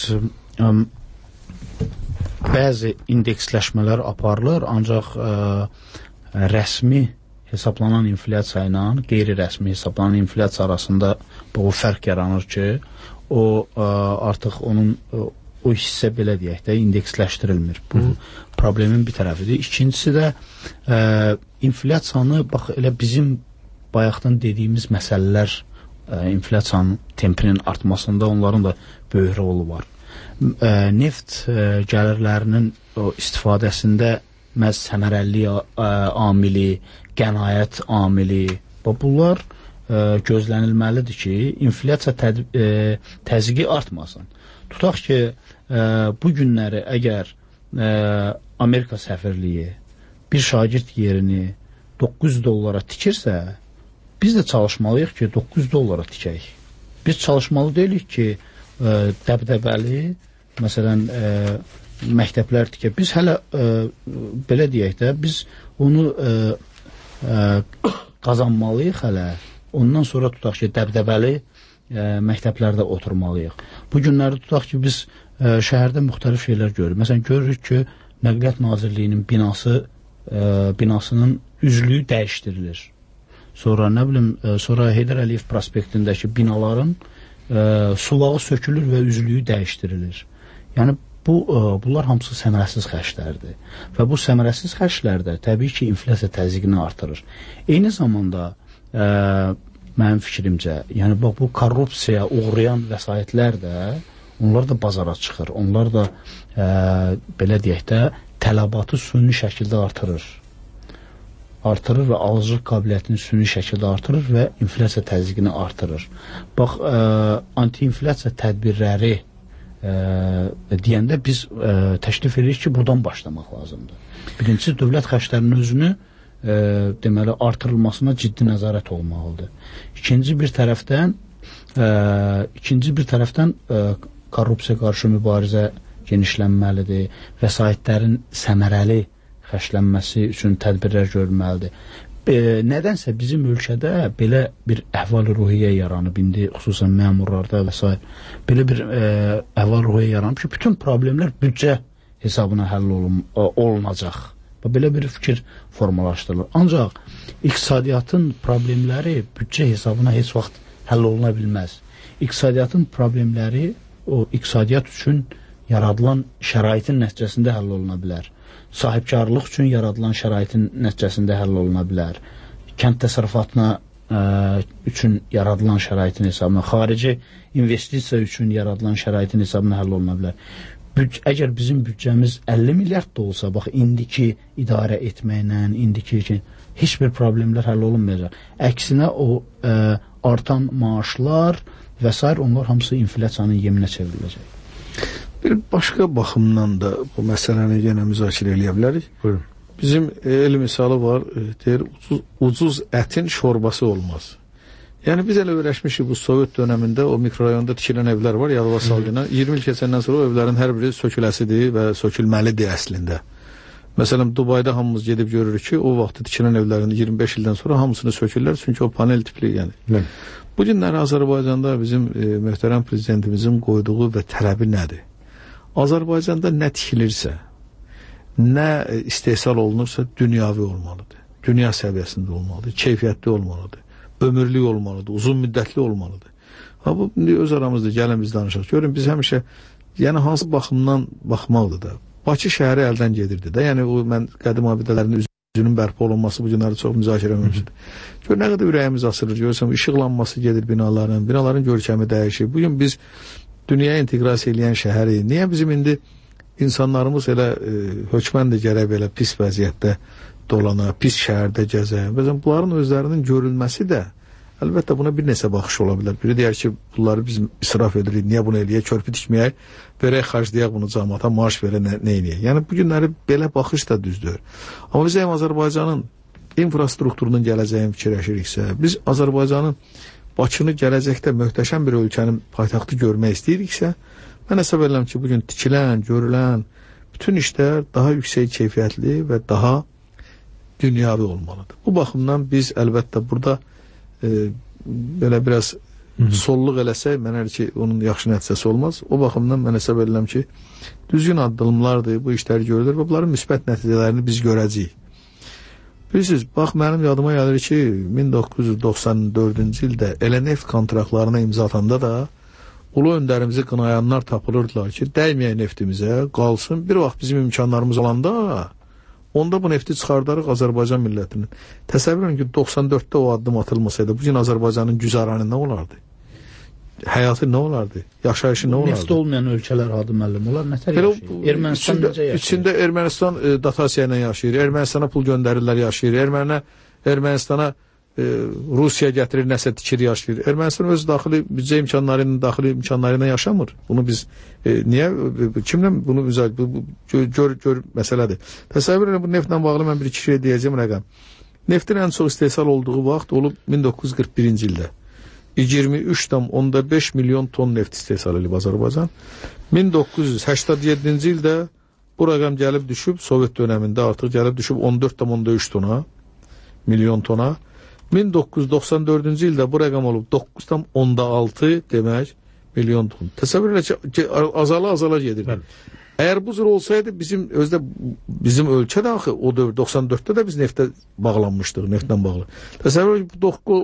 bəzi indeksləşmələr aparılır, ancaq rəsmi hesablanan inflyasiya ilə qeyri-rəsmi hesablanan inflyasiya arasında bu fərq yaranır ki, o artıq onun o hissə belə deyək də indeksləşdirilmir. Bu problemin bir tərəfidir. İkincisi də inflyasiyanı, bax, elə bizim bayaqdan dediyimiz məsələlər inflyasiyanın tempinin artmasında onların da böyük rolu var. Neft gəlirlərinin istifadəsində məhz səmərəlilik amili, qənaət amili, bunlar gözlənilməlidir ki, inflyasiya təzyiqi artmasın. Tutaq ki, bu günləri əgər Amerika səfirliyi bir şagird yerini $900 tikirsə, biz də çalışmalıyıq ki, $900 tikək. Biz çalışmalı deyilik ki, dəbdəbəli, məsələn, məktəblər tikək. Biz hələ, belə deyək də, biz onu qazanmalıyıq hələ. Ondan sonra tutaq ki, dəbdəbəli məktəblərdə oturmalıyıq. Bu günləri tutaq ki, biz şəhərdə müxtəlif şeylər görürük. Məsələn, görürük ki, Nəqliyyat Nazirliyinin binasının üzlüyü dəyişdirilir. Sonra, nə bilim, sonra Heydər Əliyev prospektindəki binaların sulağı sökülür və üzlüyü dəyişdirilir. Yəni, bunlar hamısı səmərəsiz xərclərdir. Və bu səmərəsiz xərclərdə təbii ki, inflyasiya təzyiqini artırır. Eyni zamanda, mənim fikrimcə, yəni bu korrupsiyaya uğrayan vəsaitlər də, onlar da bazara çıxır. Onlar da, belə deyək də, tələbatı süni şəkildə artırır. Artırır və alıcılıq qabiliyyətini süni şəkildə artırır və inflyasiya təzyiqini artırır. Bax, anti-inflyasiya tədbirləri deyəndə biz təklif edirik ki, buradan başlamaq lazımdır. Birincisi, dövlət xərclərinin özünü deməli, artırılmasına ciddi nəzarət olmalıdır. İkinci bir tərəfdən korrupsiya qarşı mübarizə genişlənməlidir, vəsaitlərin səmərəli xərclənməsi üçün tədbirlər görülməlidir. Nədənsə bizim ölkədə belə bir əhval-ruhiyyə yaranıb, indi xüsusən məmurlarda və s. belə bir əhval-ruhiyyə yaranıb ki, bütün problemlər büdcə hesabına həll olunacaq. Belə bir fikir formalaşdırılır. Ancaq iqtisadiyyatın problemləri büdcə hesabına heç vaxt həll oluna bilməz. İqtisadiyyatın problemləri o iqtisadiyyat üçün yaradılan şəraitin nəticəsində həll oluna bilər. Sahibkarlıq üçün yaradılan şəraitin nəticəsində həll oluna bilər. Kənd təsərrüfatına üçün yaradılan şəraitin hesabına, xarici investisiya üçün yaradılan şəraitin hesabına həll oluna bilər. Əgər bizim büdcəmiz 50 milyard da olsa, bax, indiki idarə etməklə, indiki heç bir problemlər həll olunmayacaq. Əksinə, o artan maaşlar və s. onlar hamısı inflyasiyanın yeminə çevriləcək. Bir başqa baxımdan da bu məsələni yenə müzakirə eləyə bilərik. Buyurun. Bizim el misalı var, deyir, ucuz ətin şorbası olmaz. Yəni biz elə öyrəşmişik bu Sovet dönəmində o mikrorayonda tikilən evlər var, yadva salgına. 20 il keçəndən sonra o evlərin hər biri söküləsidir və sökülməlidir əslində. Məsələn, Dubayda hamımız gedib görürük ki, o vaxtı tikilən evlərin 25 ildən sonra hamısını sökürlər, çünki o panel tipli yəni. Bu günləri Azərbaycanda bizim möhtərəm prezidentimizin qoyduğu və tələbi nədir? Azərbaycanda nə tikilirsə, nə istehsal olunursa dünyavi olmalıdır. Dünya səviyyəsində olmalıdır, keyfiyyətli olmalıdır, ömürlük olmalıdır, uzun müddətli olmalıdır. Ha, bu öz aramızda gəlin biz danışaq. Görün, biz həmişə, yəni hansı baxımdan baxmaqdır da. Bakı şəhəri əldən gedirdi də. Yəni o mən qədim abidələrin üzünün bərpa olunması bu günləri çox müzakirə mövzudur. Gör, nə qədər ürəyimiz asılır, görürsən, işıqlanması gedir binaların görkəmi dəyişir. Bugün biz dünyaya inteqrasiya edən şəhəri, niyə bizim indi insanlarımız elə hökmən də gərək belə pis vəziyyətdə dolana, pis şəhərdə gəzə. Bəzən bunların özlərinin görülməsi də əlbəttə buna bir neçə baxış ola bilər. Biri deyər ki, bunları biz israf edirik, niyə bunu eləyək, körpü tikməyək, verək xərcləyək bunu cəmaata, maaş verək, nə eləyək. Yəni bu günləri belə baxış da düzdür. Amma biz Azərbaycanın infrastrukturunun gələcəyini fikirləşiriksə, biz Azərbaycanın Bakını gələcəkdə möhtəşəm bir ölkənin paytaxtı görmək istəyiriksə, mən hesab edirəm ki, bugün tikilən, görülən bütün işlər daha yüksək keyfiyyətli və daha dünyavi olmalıdır. Bu baxımdan biz əlbəttə burada belə biraz solluq eləsək, mənə ki, onun yaxşı nəticəsi olmaz. O baxımdan mən hesab edirəm ki, düzgün addımlardır, bu işlər görülür və bunların müsbət nəticələrini biz görəcəyik. Bilirsiniz, bax, mənim yadıma gəlir ki, 1994-cü ildə elə neft kontraktlarına imza atanda da ulu öndərimizi qınayanlar tapılırdılar ki, dəyməyək neftimizə, qalsın. Bir vaxt bizim imkanlarımız olanda onda bu nefti çıxardarıq Azərbaycan millətinin. Təsəvvür edin ki, 94-də o addım atılmasaydı, bugün Azərbaycanın güzaranı nə olardı? Həyatı nə olardı? Yaşayışı nə olardı? Neft olmayan ölkələr adı müəllim olar, nətər yaşayır? Ermənistan necə yaşayır? İçində Ermənistan datasiya ilə yaşayır, Ermənistana pul göndərirlər, yaşayır, Ermənistana Rusiya gətirir, nəsə tikir, yaşayır. Ermənistan öz daxili büdcə daxili imkanları ilə yaşamır. Bunu biz niyə, kimlə bunu gör məsələdir. Təsəvvür edin, bu neftlə bağlı mən bir-iki şey deyəcəm rəqəm. Neftin ən çox istehsal olduğu vaxt olub 1941-ci ildə. 23,5 milyon ton neft istehsal edib Azərbaycan. 1987-ci ildə bu rəqəm gəlib düşüb, Sovet dönəmində artıq gəlib düşüb 14,3 milyon tona. 1994-cü ildə bu rəqəm olub 9,6 demək milyon ton. Təsəvvür elə ki, azala gedir. Əgər bu cür olsaydı, bizim ölkə də axı, o dövr 94-də də biz neftə bağlanmışdıq, neftlə bağlı. Təsəvvür edin,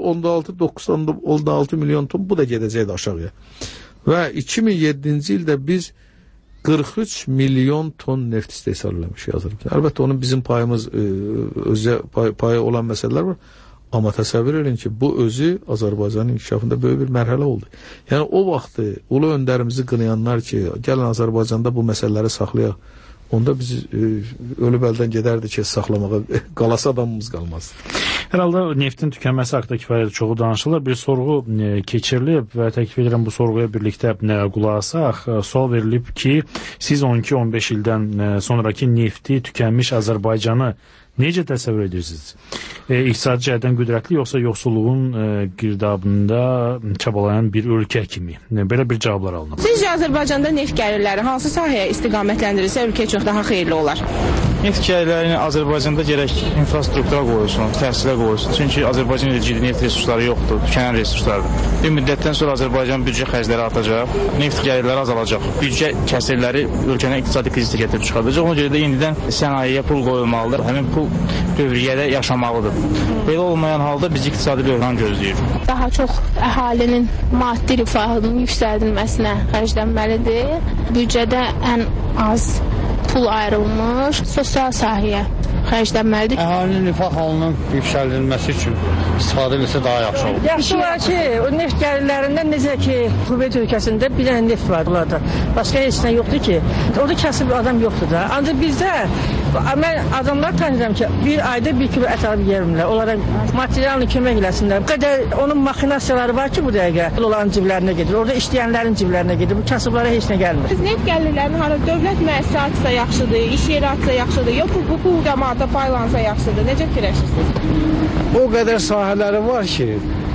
9,6 milyon ton, bu da gedəcəkdi aşağıya. Və 2007-ci ildə biz 43 milyon ton neft istehsal eləmişik Azərbaycan. Əlbəttə, onun bizim payımız, özə payı olan məsələlər var. Amma təsəvvür edin ki, bu özü Azərbaycanın inkişafında böyük bir mərhələ oldu. Yəni, o vaxtı ulu öndərimizi qınayanlar ki, gəlin Azərbaycanda bu məsələləri saxlayaq, onda biz ölüb əldən gedərdi ki, saxlamağa, qalası adamımız qalmaz. Hər halda neftin tükənməsi haqqında kifayət çoxu danışılır. Bir sorğu keçirilib və təklif edirəm bu sorğuya birlikdə qulaq asaq. Sual verilib ki, siz 12-15 ildən sonraki nefti tükənmiş Azərbaycanı necə təsəvvür edirsiniz? İqtisadi cəhətdən qüdrətli, yoxsa yoxsulluğun girdabında çabalayan bir ölkə kimi? Belə bir cavablar alınıb. Sizcə Azərbaycanda neft gəlirləri hansı sahəyə istiqamətləndirilsə ölkə çox daha xeyirli olar? Neft gəlirlərini Azərbaycanda gərək infrastruktura qoyulsun, təhsilə qoyulsun. Çünki Azərbaycan ciddi neft resursları yoxdur, tükənən resurslardır. Bir müddətdən sonra Azərbaycan büdcə xərcləri artacaq, neft gəlirləri azalacaq. Büdcə kəsirləri ölkənin iqtisadi krizisi gətirib çıxardacaq. Ona görə də yenidən sənayeyə pul qoyulmalıdır. Həmin pul dövriyyədə yaşamalıdır. Belə olmayan halda bizi iqtisadi böhran gözləyir. Daha çox əhalinin maddi rifahının yüksəldilməsinə xərclənməlidir. Büdcədə ən az pul ayrılmış sosial sahəyə xərclənməlidir. Əhalinin rifah halının yüksəldilməsi üçün istifadə edilsə daha yaxşı olur. Yaxşı var ki, o neft gəlirlərindən necə ki, Kuveyt ölkəsində bir dənə neft var bunlarda. Başqa heç nə yoxdur ki. Orada kasıb adam yoxdur da. Ancaq bizdə Mən adamlar tanıyıram ki, bir ayda 1 kilo ət alıb yerimlər. Onlara materialını kömək eləsinlər. Bu qədər onun maxinasiyaları var ki, bu dəqiqə onların ciblərinə gedir. Orada işləyənlərin ciblərinə gedir. Bu kasıblara heç nə gəlmir. Biz neft gəlirlərinin hara dövlət müəssisəsi açsa yaxşıdır, iş yeri açsa yaxşıdır, yox bu pul cəmaata paylansa yaxşıdır. Necə fikirləşirsiniz? O qədər sahələri var ki,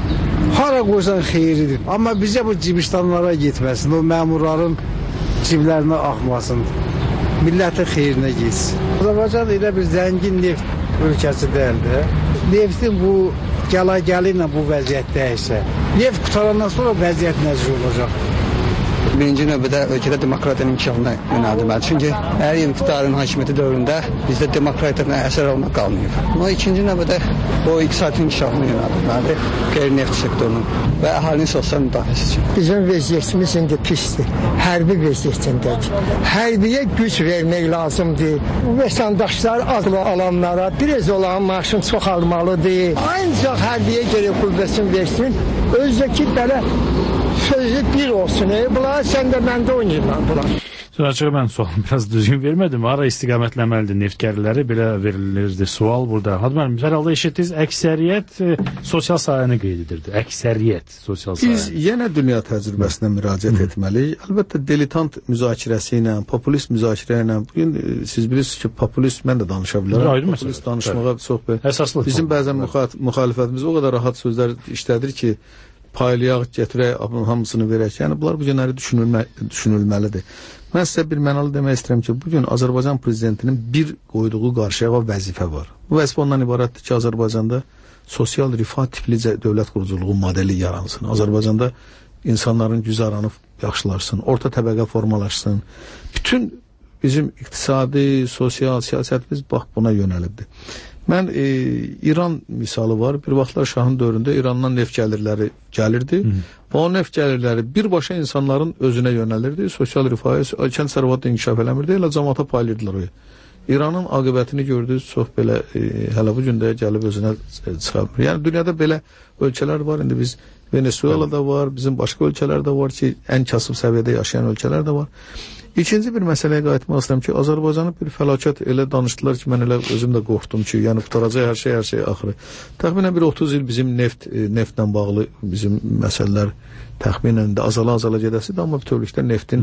hara qoysan xeyridir. Amma bizə bu cibistanlara getməsin, o məmurların ciblərinə axmasın, millətin xeyrinə getsin. Azərbaycan elə bir zəngin neft ölkəsi deyildir. Neftin bu gəli ilə bu vəziyyət dəyişsə, neft qutarandan sonra vəziyyət necə olacaq? Birinci növbədə ölkədə demokratiyanın inkişafına yönəldilməlidir. Çünki hər iqtidarın hakimiyyəti dövründə bizdə demokratiyadan əsər almaq qalmayıb. Amma ikinci növbədə o iqtisadi inkişafına yönəldilməlidir, qeyri-neft sektorunun və əhalinin sosial müdafiəsi üçün. Bizim vəziyyətimiz indi pisdir. Hərbi vəziyyətindədir. Hərbiyə güc vermək lazımdır. Vətəndaşlar adlı alanlara biraz olan maaşın çoxalmalıdır. Ancaq hərbiyə gərək qüvvəsini versin. Özdəki belə sözü bir olsun. Bunlar sən də məndə oynayırlar bunlar. Açığı mən sualım biraz düzgün vermədim. Hara istiqamətlənməlidir neft gəlirləri? Belə verilirdi sual burada. Hadmər, hər halda eşitdiniz, əksəriyyət sosial sahəni qeyd edirdi. Əksəriyyət sosial sahəni. Biz yenə dünya təcrübəsinə müraciət etməliyik. Əlbəttə, diletant müzakirəsi ilə, populist müzakirə ilə, bugün siz bilirsiniz ki, populist mən də danışa bilərəm. Populist danışmağa çox belə. Bizim bəzən müxalifətimiz o qədər rahat sözlər işlədir ki, paylayaq, gətirək, hamısını verək. Yəni, bunlar bu günləri düşünülməlidir. Mən sizə bir mənalı demək istəyirəm ki, bugün Azərbaycan prezidentinin bir qoyduğu qarşıya vəzifə var. Bu vəzifə ondan ibarətdir ki, Azərbaycanda sosial rifah tipli dövlət quruculuğu modeli yaransın. Azərbaycanda insanların güzəranı yaxşılarsın, orta təbəqə formalaşsın. Bütün bizim iqtisadi, sosial siyasətimiz bax buna yönəlibdir. Mən İran misalı var. Bir vaxtlar Şahın dövründə İrandan neft gəlirləri gəlirdi. O neft gəlirləri birbaşa insanların özünə yönəlirdi. Sosial rifahı, kənd sərvatı inkişaf eləmirdi. Elə cəmaata paylayırdılar. İranın aqibətini gördü. Çox belə hələ bu gündə gəlib özünə çıxarmır. Yəni dünyada belə ölkələr var. İndi biz Venezuela'da var, bizim başqa ölkələrdə var ki, ən kasıb səviyyədə yaşayan ölkələr də var. İkinci bir məsələyə qayıtmaq istəyirəm ki, Azərbaycanın bir fəlakət elə danışdılar ki, mən elə özüm də qorxdum ki, yəni qutaracaq hər şey axırı. Təxminən bir 30 il bizim neftlə bağlı bizim məsələlər təxminən də azala gedəsidir, amma bütövlükdə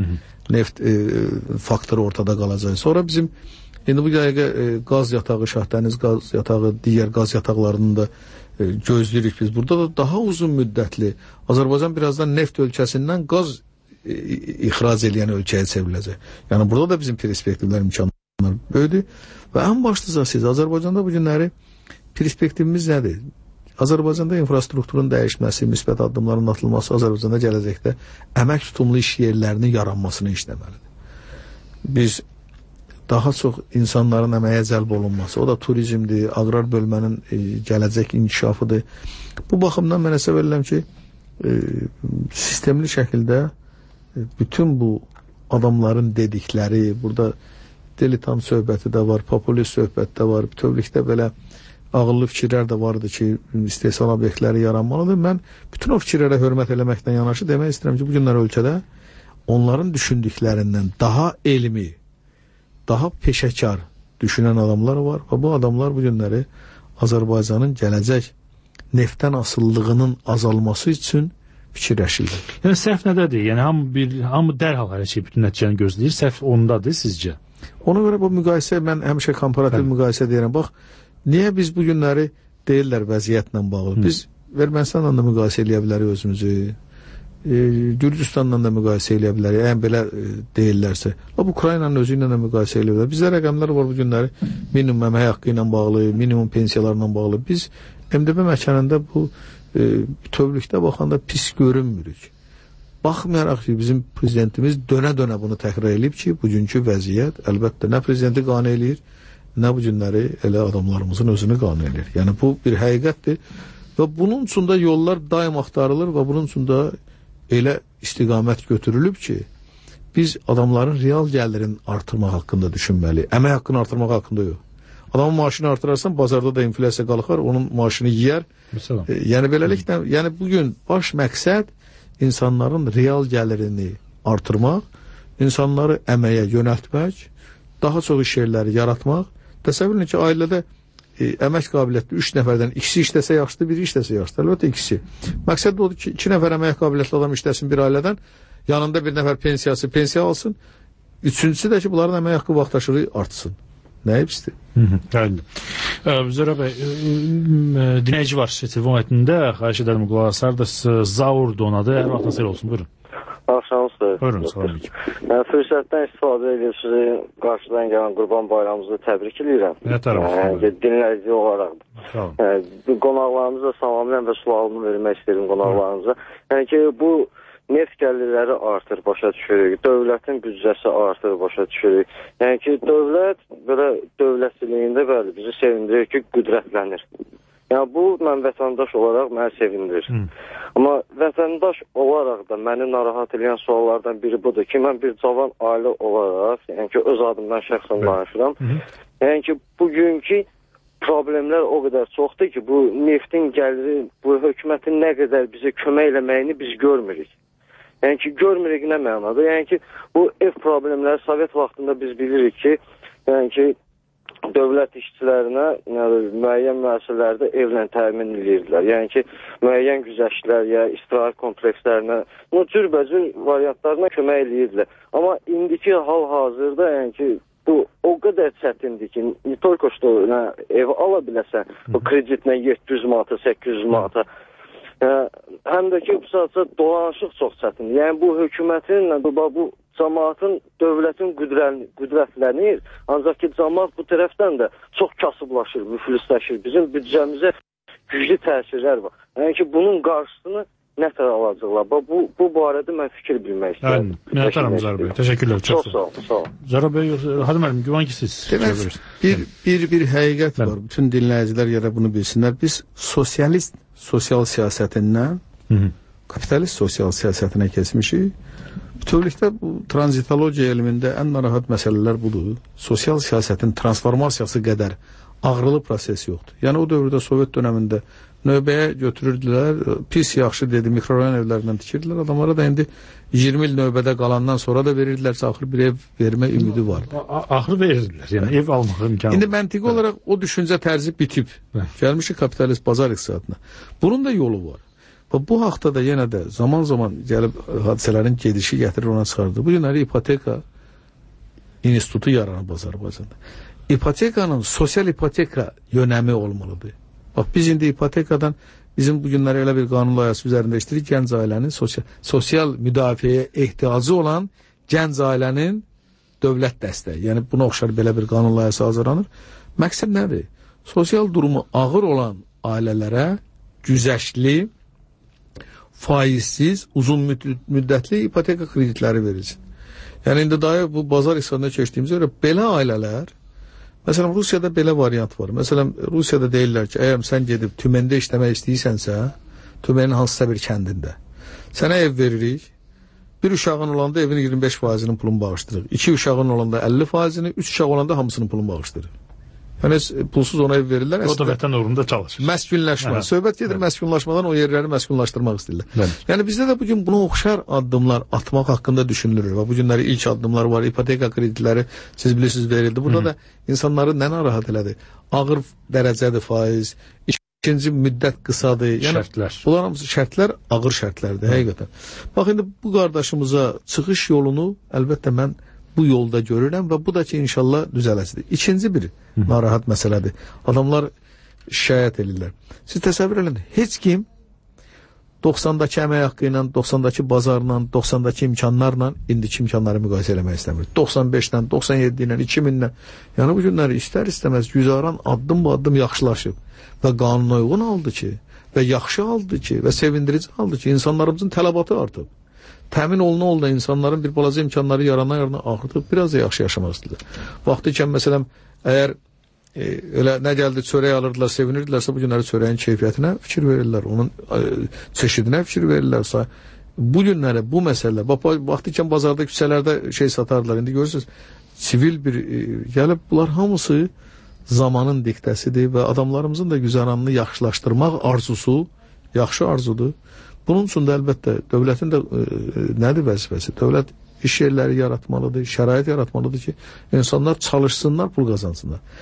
neft faktoru ortada qalacaq. Sonra bizim indi bu dəqiqə qaz yatağı, Şahdəniz qaz yatağı, digər qaz yataqlarının da gözləyirik biz. Burada da daha uzun müddətli Azərbaycan birazdan neft ölkəsindən qaz ixrac edən ölkəyə çevriləcək. Yəni burada da bizim perspektivlər, imkanlar böyüdür və ən başlıca siz Azərbaycanda bu günləri perspektivimiz nədir? Azərbaycanda infrastrukturun dəyişməsi, müsbət addımların atılması Azərbaycanda gələcəkdə əmək tutumlu iş yerlərinin yaranmasını işləməlidir. Biz daha çox insanların əməyə cəlb olunması, o da turizmdir, aqrar bölmənin gələcək inkişafıdır. Bu baxımdan mən hesab edirəm ki, sistemli şəkildə bütün bu adamların dedikləri, burada diletant söhbəti də var, populist söhbəti də var, bütövlükdə belə ağıllı fikirlər də vardı ki, istehsal obyektləri yaranmalıdır. Mən bütün o fikirlərə hörmət eləməkdən yanaşı demək istəyirəm ki, bu günlər ölkədə onların düşündüklərindən daha elmi, daha peşəkar düşünən adamlar var və bu adamlar bu günləri Azərbaycanın gələcək neftdən asıllığının azalması üçün fikirləşirlər. Yəni səhv nədədir? Yəni hamı dərhal hər şey bütün nəticəni gözləyir. Səhv ondadır sizcə? Ona görə bu müqayisə, mən həmişə komparativ müqayisə deyirəm. Bax, niyə biz bu günləri deyirlər vəziyyətlə bağlı? Biz Ermənistanla da müqayisə eləyə bilərik özümüzü. Gürcüstanla da müqayisə eləyə bilərik. Yəni belə deyirlərsə. Ukraynanın özü ilə də müqayisə eləyə bilərik. Bizdə rəqəmlər var bu günləri minimum əmək haqqı ilə bağlı, minimum pensiyalarla bağlı. Biz MDB məkanında bu bütövlükdə baxanda pis görünmürük. Baxmayaraq ki, bizim prezidentimiz dönə-dönə bunu təkrar edib ki, bugünkü vəziyyət əlbəttə nə prezidenti qane eləyir, nə bu günləri elə adamlarımızın özünü qane eləyir. Yəni bu bir həqiqətdir və bunun üçün də yollar daim axtarılır və bunun üçün də elə istiqamət götürülüb ki, biz adamların real gəlirini artırmaq haqqında düşünməliyik. Əmək haqqını artırmaq haqqında yox. Adamın maaşını artırarsan, bazarda da inflyasiya qalxar, onun maaşını yeyər. Yəni beləliklə, yəni bugün baş məqsəd insanların real gəlirini artırmaq, insanları əməyə yönəltmək, daha çox iş yerləri yaratmaq, Təsəvvür edin ki, ailədə əmək qabiliyyətli 3 nəfərdən ikisi işləsə yaxşıdır, biri işləsə yaxşıdır. Əlbəttə ikisi. Məqsəd odur ki, 2 nəfər əmək qabiliyyətli adam işləsin bir ailədən, yanında bir nəfər pensiya alsın. Üçüncüsü də ki, bunların əmək haqqı vaxtaşırı artsın. Nə hepsi? Zöhrə bəy, dinləyici var telefon etində, xahiş edəlim qulaq asardınız. Zaur donadı, hər vaxtınız xeyir olsun, buyurun. Axşamınızdır. Buyurun, salam aleyküm. Fürsətdən istifadə edib sizi qarşıdan gələn Qurban Bayramınızı təbrik edirəm. Nə tərəf? Dinləyici olaraq. Qonaqlarımıza salamlayan və sualımı vermək istəyirəm qonaqlarımıza. Yəni ki, bu neft gəlirləri artır, başa düşürük. Dövlətin büdcəsi artır, başa düşürük. Yəni ki, dövlət belə dövlətçiliyində bəli bizi sevindirir ki, qüdrətlənir. Yəni bu mən vətəndaş olaraq məni sevindirir. Amma vətəndaş olaraq da məni narahat edən suallardan biri budur ki, mən bir cavan ailə olaraq, yəni ki, öz adımdan şəxsən danışıram. Yəni ki, bugünkü problemlər o qədər çoxdur ki, bu neftin gəliri, bu hökumətin nə qədər bizə kömək eləməyini biz görmürük. Yəni ki, görmürük nə mənada? Yəni ki, bu ev problemləri Sovet vaxtında biz bilirik ki, yəni ki, dövlət işçilərinə müəyyən müəssisələrdə evlə təmin edirdilər. Yəni ki, müəyyən güzəştlər ya istirahət komplekslərinə, cürbəcür variantlarına kömək edirdilər. Amma indiki hal-hazırda, yəni ki, bu o qədər çətindir ki, ne только что ev ala biləsən, bu kreditlə 700 manata, 800 manata. Həm də ki, bu sadəcə dolanışıq çox çətindir. Yəni bu hökumətin, bu cəmaatın, dövlətin qüdrətlənir, ancaq ki, cəmaat bu tərəfdən də çox kasıblaşır, müflisləşir. Bizim büdcəmizə güclü təsirlər var. Yəni ki, bunun qarşısını nə tər alacaqlar? Bu barədə mən fikir bilmək istəyirəm. Minnətdaram Zara bəy. Təşəkkürlər. Çox sağ olun. Zara bəy, hadi müəllim, güman ki, siz. Bir həqiqət var. Bütün dinləyicilər yerə bunu bilsinlər. Biz sosialist sosial siyasətindən kapitalist sosial siyasətinə keçmişik. Bütövlükdə bu tranzitologiya elmində ən narahat məsələlər budur. Sosial siyasətin transformasiyası qədər ağrılı proses yoxdur. Yəni o dövrdə Sovet dönəmində növbəyə götürürdülər, pis yaxşı dedi, mikrorayon evlərindən tikirdilər. Adamlara da indi 20 il növbədə qalandan sonra da verirdilərsə, axır bir ev vermə ümidi var. Axır verirdilər, yəni ev almaq imkanı. İndi məntiqi olaraq o düşüncə tərzi bitib. Gəlmişik kapitalist bazar iqtisadına. Bunun da yolu var. Bu haqda da yenə də zaman-zaman gəlib hadisələrin gedişi gətirir, ona çıxardır. Bu günləri ipoteka institutu yaranıb Azərbaycanda. İpotekanın sosial ipoteka yönəmi olmalıdır. Bax, biz indi ipotekadan, bizim bu günləri elə bir qanun layihəsi üzərində işləyirik, gənc ailənin sosial müdafiəyə ehtiyacı olan gənc ailənin dövlət dəstəyi. Yəni, buna oxşar belə bir qanun layihəsi hazırlanır. Məqsəd nədir? Sosial durumu ağır olan ailələrə güzəştli, faizsiz, uzun müddətli ipoteka kreditləri verilsin. Yəni, indi dayə bu bazar iqtisadına keçdiyimizə görə belə ailələr, məsələn, Rusiyada belə variant var. Məsələn, Rusiyada deyirlər ki, əgər sən gedib tüməndə işləmək istəyirsənsə, tümənin hansısa bir kəndində, sənə ev veririk, bir uşağın olanda evin 25%-nin pulunu bağışdırırıq, 2 uşağın olanda 50%-ni, 3 uşaq olanda hamısının pulunu bağışdırırıq. Yəni, pulsuz ona ev verirlər. O da vətən uğrunda çalışır. Məskunlaşma. Söhbət gedir məskunlaşmadan, o yerləri məskunlaşdırmaq istəyirlər. Yəni, bizdə də bugün buna oxşar addımlar atmaq haqqında düşünülür. Və bu günləri ilk addımlar var, ipoteka kreditləri, siz bilirsiniz, verildi. Burada da insanları nə narahat elədi? Ağır dərəcədir faiz, ikinci müddət qısadır. Yəni, şərtlər. Bunlar hamısı şərtlər, ağır şərtlərdir, həqiqətən. Bax, indi bu qardaşımıza çıxış yolunu, əlbəttə mən bu yolda görürəm və bu da ki, inşallah düzələsidir. İkinci bir narahat məsələdir. Adamlar şikayət edirlər. Siz təsəvvür edin, heç kim 90-dakı əmək haqqı ilə, 90-dakı bazarla, 90-dakı imkanlarla indiki imkanları müqayisə eləmək istəmir. 95-lə, 97-lə, 2000-lə. Yəni bu günləri istər-istəməz güzaran addım-addım yaxşılaşıb və qanuna uyğun aldı ki, və yaxşı aldı ki, və sevindirici aldı ki, insanlarımızın tələbatı artıb. Təmin oluna insanların bir balaca imkanları yarana artıq biraz da yaxşı yaşamaq istəyirlər. Vaxtı ikən, məsələn, əgər elə nə gəldi, çörək alırdılar, sevinirdilərsə, bu günləri çörəyin keyfiyyətinə fikir verirlər, onun çeşidinə fikir verirlərsə, bu günləri, bu məsələlər, vaxtı ikən bazarda, küçələrdə satardılar, indi görürsünüz, sivil bir gəlib, bunlar hamısı zamanın diktəsidir və adamlarımızın da güzaranını yaxşılaşdırmaq arzusu, yaxşı arzudur. Bunun üçün də əlbəttə dövlətin də nədir vəzifəsi? Dövlət iş yerləri yaratmalıdır, şərait yaratmalıdır ki, insanlar çalışsınlar, pul qazansınlar.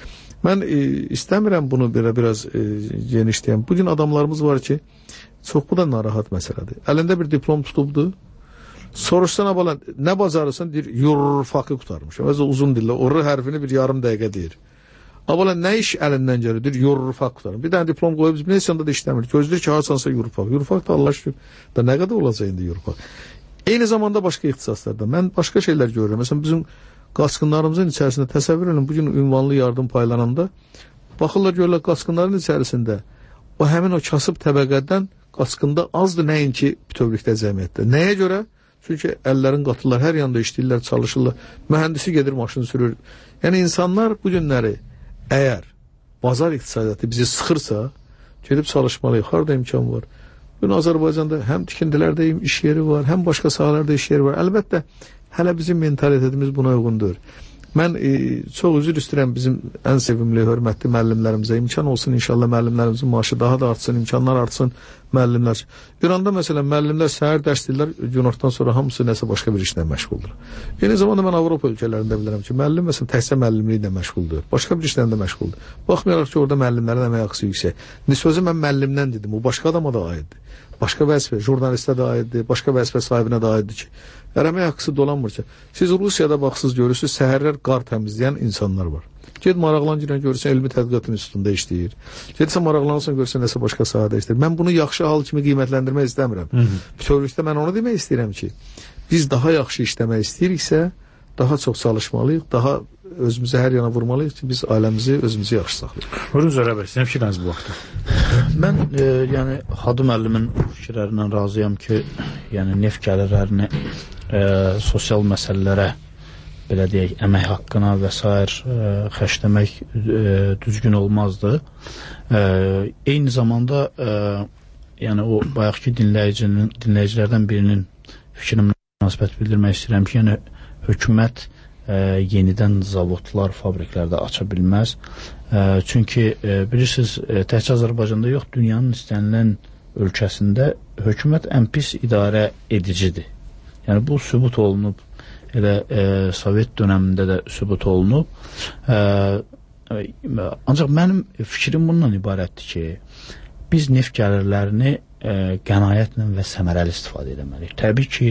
Mən istəmirəm bunu biraz genişləyəm. Bugün adamlarımız var ki, çox bu da narahat məsələdir. Əlində bir diplom tutubdur. Soruşsan abala nə bacarırsan deyir, yurfakı qutarmışam. Özü uzun dillə, orru hərfini bir yarım dəqiqə deyir. Abala nə iş əlindən gəlir? Deyir, yurfak qutarım. Bir dənə diplom qoyub, neyəsəndə də işləmir. Gözləyir ki, harsansa yurfak. Yurfak da Allah şükür. Da nə qədər olacaq indi yurfak? Eyni zamanda başqa ixtisaslarda. Mən başqa şeylər görürəm. Məsələn, bizim qaçqınlarımızın içərisində təsəvvür edin, bugün ünvanlı yardım paylananda baxırlar, görürlər qaçqınların içərisində o həmin o kasıb təbəqədən qaçqında azdır, nəinki bütövlükdə cəmiyyətdə. Nəyə görə? Çünki əllərin qatırlar, hər yanda işləyirlər, çalışırlar. Mühəndisi gedir, maşını sürür. Yəni insanlar bu günləri əgər bazar iqtisadiyyatı bizi sıxırsa, gedib çalışmalıyıq. Harada imkan var? Bugün Azərbaycanda həm tikintilərdə iş yeri var, həm başqa sahalarda iş yeri var. Əlbəttə, hələ bizim mentalitetimiz buna uyğundur. Mən çox üzr istəyirəm bizim ən sevimli, hörmətli müəllimlərimizə. İmkan olsun inşallah müəllimlərimizin maaşı daha da artsın, imkanlar artsın müəllimlər. İranda məsələn müəllimlər səhər dərs deyirlər, günortadan sonra hamısı nəsə başqa bir işlə məşğuldur. Eyni zamanda mən Avropa ölkələrində bilirəm ki, müəllim məsələn təhsil müəllimliyi ilə məşğuldur, başqa bir işlə də məşğuldur. Baxmayaraq ki, orada müəllimlərin əmək haqqısı yüksək. Sözü mən müəllimdən dedim, o başqa adama da aiddir. Başqa vəzifə, jurnalistə də aiddir, başqa vəzifə sahibinə də aiddir ki, əmək haqqısı dolanmır ki. Siz Rusiyada baxsız görürsünüz, səhərlər qar təmizləyən insanlar var. Ged maraqlan girən görürsən, elmi tədqiqat institutunda işləyir. Gedsən maraqlanırsan görürsən, nəsə başqa sahədə işləyir. Mən bunu yaxşı hal kimi qiymətləndirmək istəmirəm. Bütövlükdə mən onu demək istəyirəm ki, biz daha yaxşı işləmək istəyiriksə, daha çox çalışmalıyıq, daha özümüzü hər yana vurmalıyıq ki, biz ailəmizi özümüzü yaxşı saxlayıq. Buyurun Zörə bəy, sizin fikriniz bu vaxtda? Mən yəni Hadı müəllimin fikirlərindən razıyam ki, yəni neft gəlirlərini sosial məsələlərə, belə deyək, əmək haqqına və s. xərcləmək düzgün olmazdı. Eyni zamanda yəni o bayaqki dinləyicilərdən birinin fikrinə münasibət bildirmək istəyirəm ki, yəni hökumət yenidən zavodlar, fabriklərdə aça bilməz. Çünki bilirsiniz, təkcə Azərbaycanda yox, dünyanın istənilən ölkəsində hökumət ən pis idarə edicidir. Yəni bu sübut olunub, elə Sovet dönəmində də sübut olunub. Ancaq mənim fikrim bundan ibarətdir ki, biz neft gəlirlərini qənaətlə və səmərəli istifadə etməliyik. Təbii ki,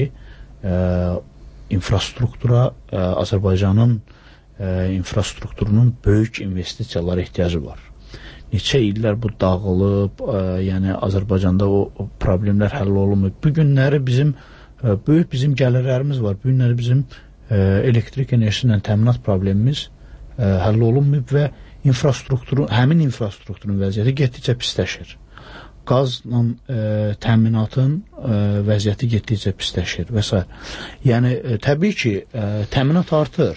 infrastruktura, Azərbaycanın infrastrukturunun böyük investisiyalara ehtiyacı var. Neçə illər bu dağılıb, yəni Azərbaycanda o problemlər həll olunmur. Bu günləri böyük bizim gəlirlərimiz var. Bu günləri bizim elektrik enerjisi ilə təminat problemimiz həll olunmuyub və həmin infrastrukturun vəziyyəti getdikcə pisləşir. Qazla təminatın vəziyyəti getdikcə pisləşir və s. Yəni, təbii ki, təminat artır,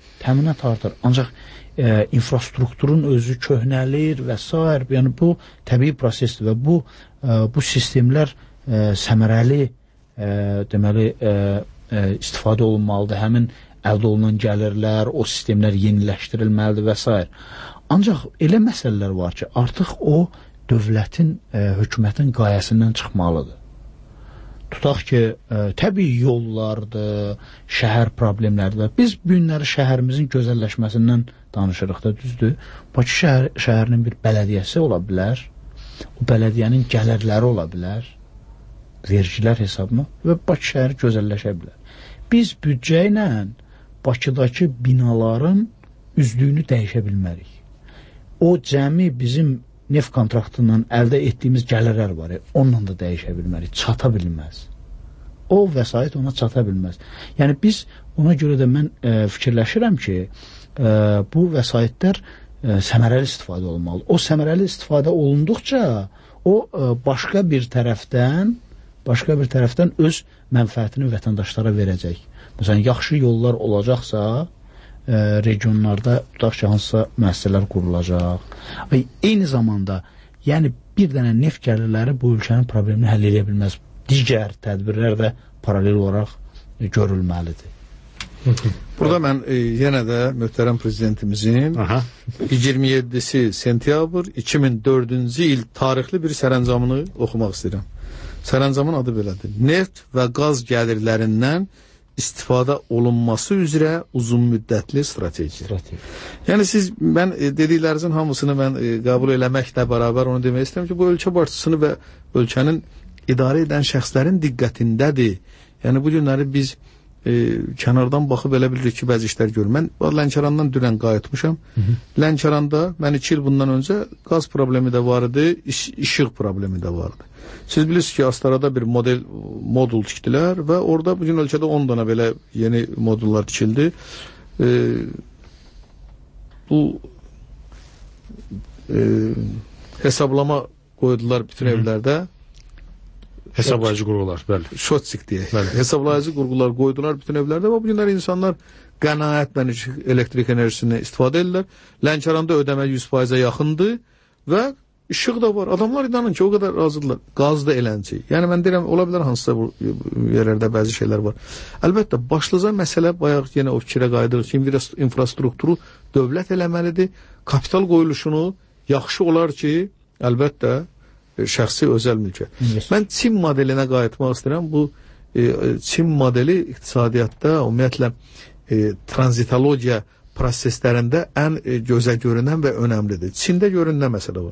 ancaq infrastrukturun özü köhnəlir və s. Yəni, bu təbii prosesdir və bu sistemlər səmərəli deməli, istifadə olunmalıdır. Həmin əldə olunan gəlirlər, o sistemlər yeniləşdirilməlidir və s. Ancaq elə məsələlər var ki, artıq o dövlətin, hökumətin qayəsindən çıxmalıdır. Tutaq ki, təbii yollardır, şəhər problemlərdir. Biz bu günləri şəhərimizin gözəlləşməsindən danışırıq da, düzdür. Bakı şəhərinin bir bələdiyyəsi ola bilər, o bələdiyyənin gəlirləri ola bilər, vergilər hesabına və Bakı şəhəri gözəlləşə bilər. Biz büdcə ilə Bakıdakı binaların üzlüyünü dəyişə bilmərik. O cəmi bizim neft kontraktından əldə etdiyimiz gəlirlər var, onunla da dəyişə bilmərik, çata bilməz. O vəsait ona çata bilməz. Yəni biz ona görə də mən fikirləşirəm ki, bu vəsaitlər səmərəli istifadə olmalı. O səmərəli istifadə olunduqca o başqa bir tərəfdən öz mənfəətini vətəndaşlara verəcək. Məsələn, yaxşı yollar olacaqsa, regionlarda tutaq ki, hansısa müəssisələr qurulacaq. Və eyni zamanda, yəni bir dənə neft gəlirləri bu ölkənin problemini həll edə bilməz. Digər tədbirlər də paralel olaraq görülməlidir. Burada mən yenə də möhtərəm prezidentimizin 27-si sentyabr 2004-cü il tarixli bir sərəncamını oxumaq istəyirəm. Sərəncamın adı belədir. Neft və qaz gəlirlərindən istifadə olunması üzrə uzun müddətli strateji. Yəni mən dediklərinizin hamısını mən qəbul eləməklə bərabər onu demək istəyirəm ki, bu ölkə başçısını və ölkənin idarə edən şəxslərin diqqətindədir. Yəni bu günləri biz kənardan baxıb elə bilirik ki, bəzi işlər görür. Mən Lənkərandan dünən qayıtmışam. Lənkəranda mən 2 il bundan öncə qaz problemi də var idi, işıq problemi də vardı. Siz bilirsiniz ki, Astarada bir modul tikdilər və orada bugün ölkədə 10 dana belə yeni modullar tikildi. Bu hesablama qoydular bütün evlərdə. Hesablayıcı qurğular, bəli. Şotsik deyə. Hesablayıcı qurğular qoydular bütün evlərdə və bu günlər insanlar qənaətlə elektrik enerjisini istifadə edirlər. Lənkəranda ödəmə 100%-ə yaxındır və işıq da var. Adamlar inanın ki, o qədər razıdırlar. Qaz da elənci. Yəni mən deyirəm, ola bilər hansısa bu yerlərdə bəzi şeylər var. Əlbəttə, başlıca məsələ bayaq yenə o fikrə qayıdırıq ki, infrastrukturu dövlət eləməlidir. Kapital qoyuluşunu yaxşı olar ki, əlbəttə, şəxsi özəl mülkə. Mən Çin modelinə qayıtmaq istəyirəm. Bu Çin modeli iqtisadiyyatda, ümumiyyətlə, tranzitologiya proseslərində ən gözə görünən və önəmlidir. Çində görünən məsələ var.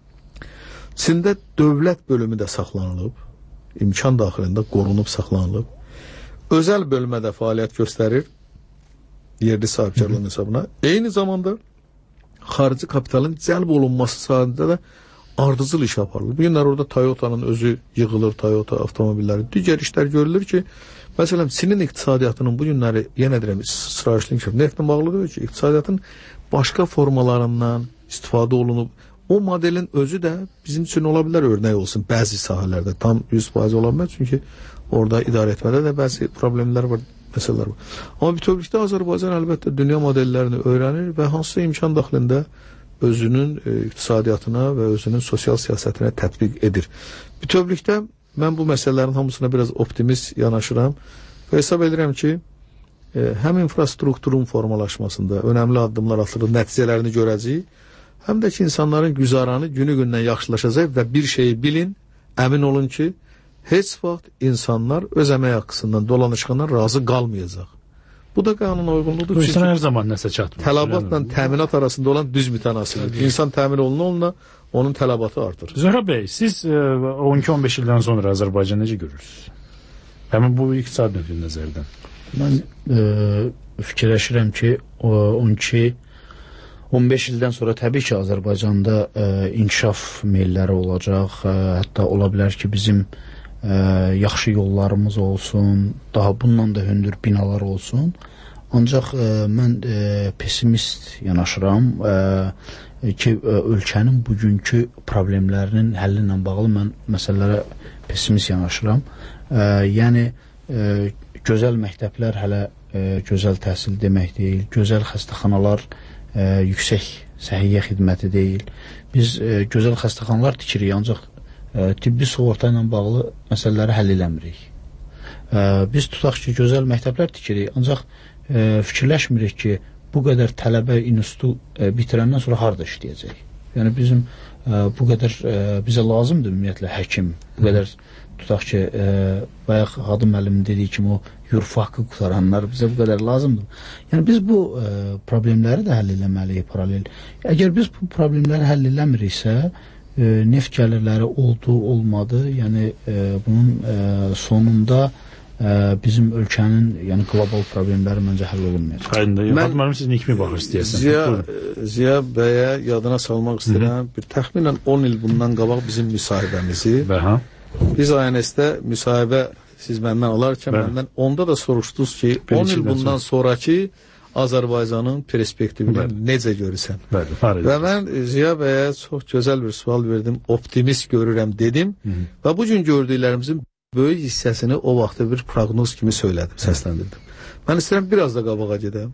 Çində dövlət bölümü də saxlanılıb, imkan daxilində qorunub saxlanılıb. Özəl bölmədə fəaliyyət göstərir, yerli sahibkarlığın hesabına. Eyni zamanda xarici kapitalın cəlb olunması sahəsində də ardıcıl iş aparılır. Bu günlər orada Toyota'nın özü yığılır, Toyota avtomobilləri. Digər işlər görülür ki, məsələn, Çinin iqtisadiyyatının bu günləri, yenə deyirəm, sıraişli inkişaf, neftlə bağlıdır ki, iqtisadiyyatın başqa formalarından istifadə olunub. O modelin özü də bizim üçün ola bilər örnək olsun bəzi sahələrdə. Tam 100% ola bilməz, çünki orada idarə etmədə də bəzi problemlər var, məsələlər var. Amma bütövlükdə Azərbaycan əlbəttə dünya modellərini öyrənir və hansısa imkan daxilində özünün iqtisadiyyatına və özünün sosial siyasətinə tətbiq edir. Bütövlükdə mən bu məsələlərin hamısına biraz optimist yanaşıram və hesab edirəm ki, həm infrastrukturun formalaşmasında önəmli addımlar atılır, nəticələrini görəcəyik, həm də ki, insanların güzaranı günü-gündən yaxşılaşacaq və bir şeyi bilin, əmin olun ki, heç vaxt insanlar öz əmək haqqısından, dolanışığından razı qalmayacaq. Bu da qanuna uyğunluqdur. Bu insan hər zaman nəsə çatmır. Tələbatla təminat arasında olan düz mütənasibdir. İnsan təmin olunduğunda onun tələbatı artır. Zöhrə bəy, siz 12-15 ildən sonra Azərbaycan necə görürsünüz? Həmin bu iqtisad nöqteyi nəzərdən. Mən fikirləşirəm ki, 15 ildən sonra təbii ki, Azərbaycanda inkişaf meylləri olacaq. Hətta ola bilər ki, bizim yaxşı yollarımız olsun, daha bundan da hündür binalar olsun. Ancaq mən pessimist yanaşıram ki, ölkənin bugünkü problemlərinin həlli ilə bağlı mən məsələlərə pessimist yanaşıram. Yəni, gözəl məktəblər hələ gözəl təhsil demək deyil, gözəl xəstəxanalar yüksək səhiyyə xidməti deyil. Biz gözəl xəstəxanalar tikirik, ancaq tibbi sığorta ilə bağlı məsələləri həll eləmirik. Biz tutaq ki, gözəl məktəblər tikirik, ancaq fikirləşmirik ki, bu qədər tələbə institutu bitirəndən sonra harada işləyəcək? Yəni, bizim bu qədər bizə lazımdır ümumiyyətlə həkim. Bu qədər tutaq ki, bayaq Hadım müəllimin dediyi kimi o yurf haqqı qutaranlar bizə bu qədər lazımdır. Yəni, biz bu problemləri də həll eləməliyik paralel. Əgər biz bu problemləri həll eləmiriksə, neft gəlirləri oldu, olmadı, yəni bunun sonunda bizim ölkənin qlobal problemləri məncə həll olunmayacaq. Hadım müəllim, siz kimi baxır istəyəsən? Ziya bəyə yadına salmaq istəyirəm. Bir təxminən 10 il bundan qabaq bizim müsahibəmizi biz ANS-də müsahibə siz məndən alarkən məndən onda da soruşdunuz ki, 10 il bundan sonraki Azərbaycanın perspektivini necə görürsən? Və mən Ziya bəyə çox gözəl bir sual verdim, optimist görürəm dedim və bu gün gördüklərimizin böyük hissəsini o vaxtda bir proqnoz kimi söylədim, səsləndirdim. Mən istəyirəm biraz da qabağa gedəm.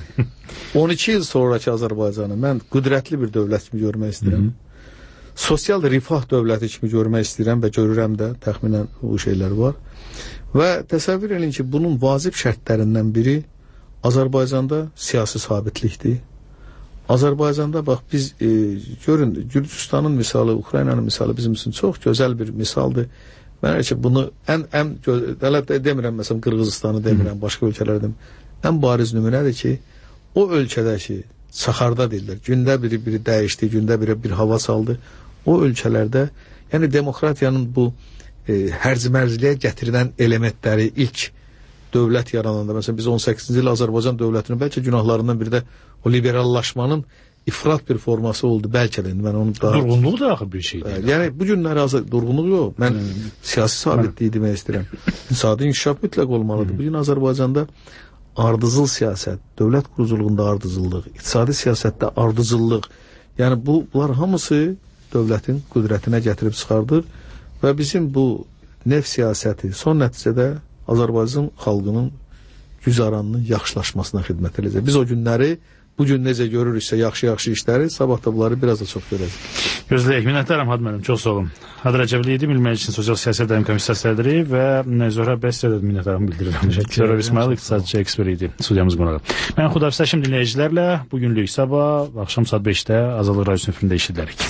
12 il sonraki Azərbaycanı mən qüdrətli bir dövlət kimi görmək istəyirəm. Sosial rifah dövləti kimi görmək istəyirəm və görürəm də, təxminən bu şeylər var. Və təsəvvür edin ki, bunun vacib şərtlərindən biri Azərbaycanda siyasi sabitlikdir. Azərbaycanda, bax, biz görün, Gürcüstanın misalı, Ukraynanın misalı bizim üçün çox gözəl bir misaldır. Mən ki, bunu ən əlbəttə demirəm, məsələn, Qırğızıstanı demirəm, başqa ölkələrdə ən bariz nümunədir ki, o ölkədəki çaxarda deyirlər, gündə biri dəyişdi, gündə bir hava saldı. O ölkələrdə, yəni demokratiyanın bu hərc-mərzliyə gətirilən elementləri ilk dövlət yarananda, məsələn, biz 18-ci il Azərbaycan dövlətinin bəlkə günahlarından biri də o liberallaşmanın ifrat bir forması oldu, bəlkə də. Durğunluq da axı bir şeydir. Yəni, bu günləri durğunluq yox, mən siyasi sabitliyi demək istəyirəm. İqtisadi inkişaf mütləq olmalıdır. Bugün Azərbaycanda ardıcıl siyasət, dövlət quruculuğunda ardıcıllıq, iqtisadi siyasətdə ardıcıllıq, yəni bunlar hamısı dövlətin qüdrətinə gətirib çıxardır və bizim bu neft siyasəti son nəticədə Azərbaycan xalqının güzaranının yaxşılaşmasına xidmət edəcək. Biz o günləri bugün necə görürüksə yaxşı işləri, sabah da bunları biraz da çox görəcək. Gözləyək. Minnətdaram Hadi müəllim, çox sağ olun. Hadi Rəcəbli idi, Milli Məclisin Sosial Siyasət Daimi Komissiyası sədri və Zöhrə Bəstədə minnətdarım bildirirəm. Zöhrə İsmail iqtisadçı ekspert idi, studiyamız qonağı. Mən Xudafisəşim dinləyicilərlə bugünlük sabah axşam saat 5-də Azadlıq Radiosunun efirində eşidilərik.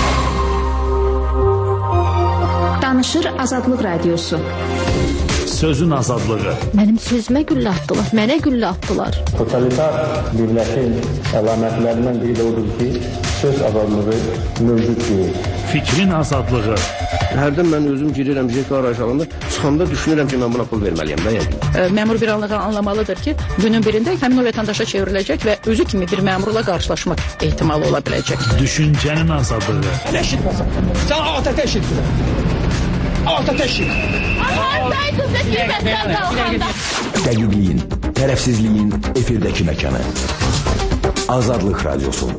Danışır Azadlıq Radiosu. Sözün azadlığı. Mənim sözümə güllə atdılar, mənə güllə atdılar. Totalitar dövlətin əlamətlərindən biri də odur ki, söz azadlığı mövcud deyil. Fikrin azadlığı. Hərdən mən özüm girirəm JK arayışlarında, çıxanda düşünürəm ki, mən buna pul verməliyəm də yəni. Məmur bir anlığa anlamalıdır ki, günün birində həmin o vətəndaşa çevriləcək və özü kimi bir məmurla qarşılaşmaq ehtimalı ola biləcək. Düşüncənin azadlığı. Eşitməsən. Sən ATƏT eşitmə. ATƏT eşitmə. Dəqiqliyin, tərəfsizliyin efirdəki məkanı. Azadlıq Radiosu.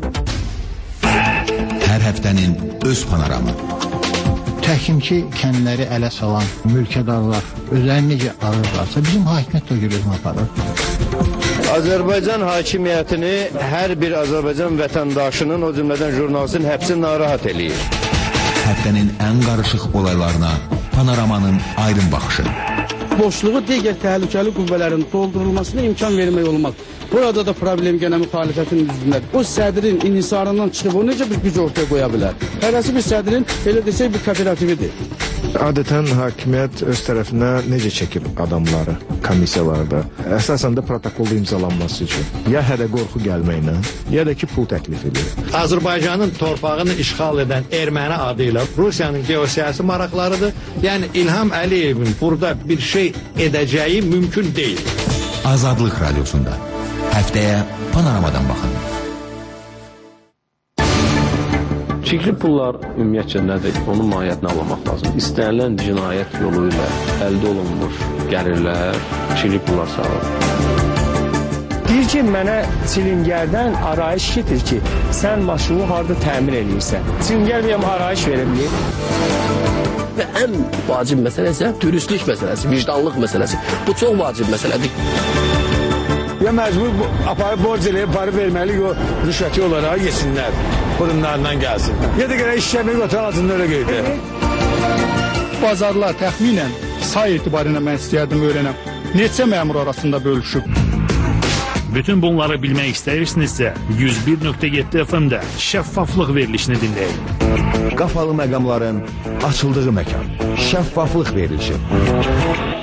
Hər həftənin öz panoramı. Təhkimki kəndləri ələ salan mülkədarlar özlərini necə alırlarsa, bizim hakimiyyət də görürüm aparır. Azərbaycan hakimiyyətini hər bir Azərbaycan vətəndaşının, o cümlədən jurnalistin həbsi narahat eləyir. Həftənin ən qarışıq olaylarına panoramanın aydın baxışı. Boşluğu digər təhlükəli qüvvələrin doldurulmasına imkan vermək olmaz. Burada da problem gənə müxalifətin üzündədir. O sədrin inhisarından çıxıb o necə bir güc ortaya qoya bilər? Hərəsi bir sədrin, elə desək, bir kooperatividir. Adətən hakimiyyət öz tərəfinə necə çəkir adamları komissiyalarda? Əsasən də protokolda imzalanması üçün. Ya hədə qorxu gəlməklə, ya da ki, pul təklif edir. Azərbaycanın torpağını işğal edən erməni adı ilə Rusiyanın geosiyasi maraqlarıdır. Yəni İlham Əliyevin burada bir şey edəcəyi mümkün deyil. Azadlıq Radiosunda. Həftəyə panoramadan baxın. Çirkli pullar ümumiyyətcə nədir? Onun mahiyyətini anlamaq lazım. İstənilən cinayət yolu ilə əldə olunmuş gəlirlər, çirkli pullar sağlar. Deyir ki, mənə çilingərdən arayış getir ki, sən maşını harada təmin edirsən. Çilingər bir arayış verə bilir. Və ən vacib məsələ isə dürüstlük məsələsi, vicdanlıq məsələsi. Bu çox vacib məsələdir. Ya məcbur aparıb borc eləyib, parı verməli, o rüşvəti olaraq yesinlər. Burunlarından gəlsin. Ya da görə işləmək otan altında öyle qeydə. Bazarlar təxminən say etibarıyla mən istəyərdim öyrənəm. Neçə məmur arasında bölüşüb? Bütün bunları bilmək istəyirsinizsə 101.7 FM-də şəffaflıq verilişini dinləyin. Qafalı məqamların açıldığı məkan. Şəffaflıq verilişi.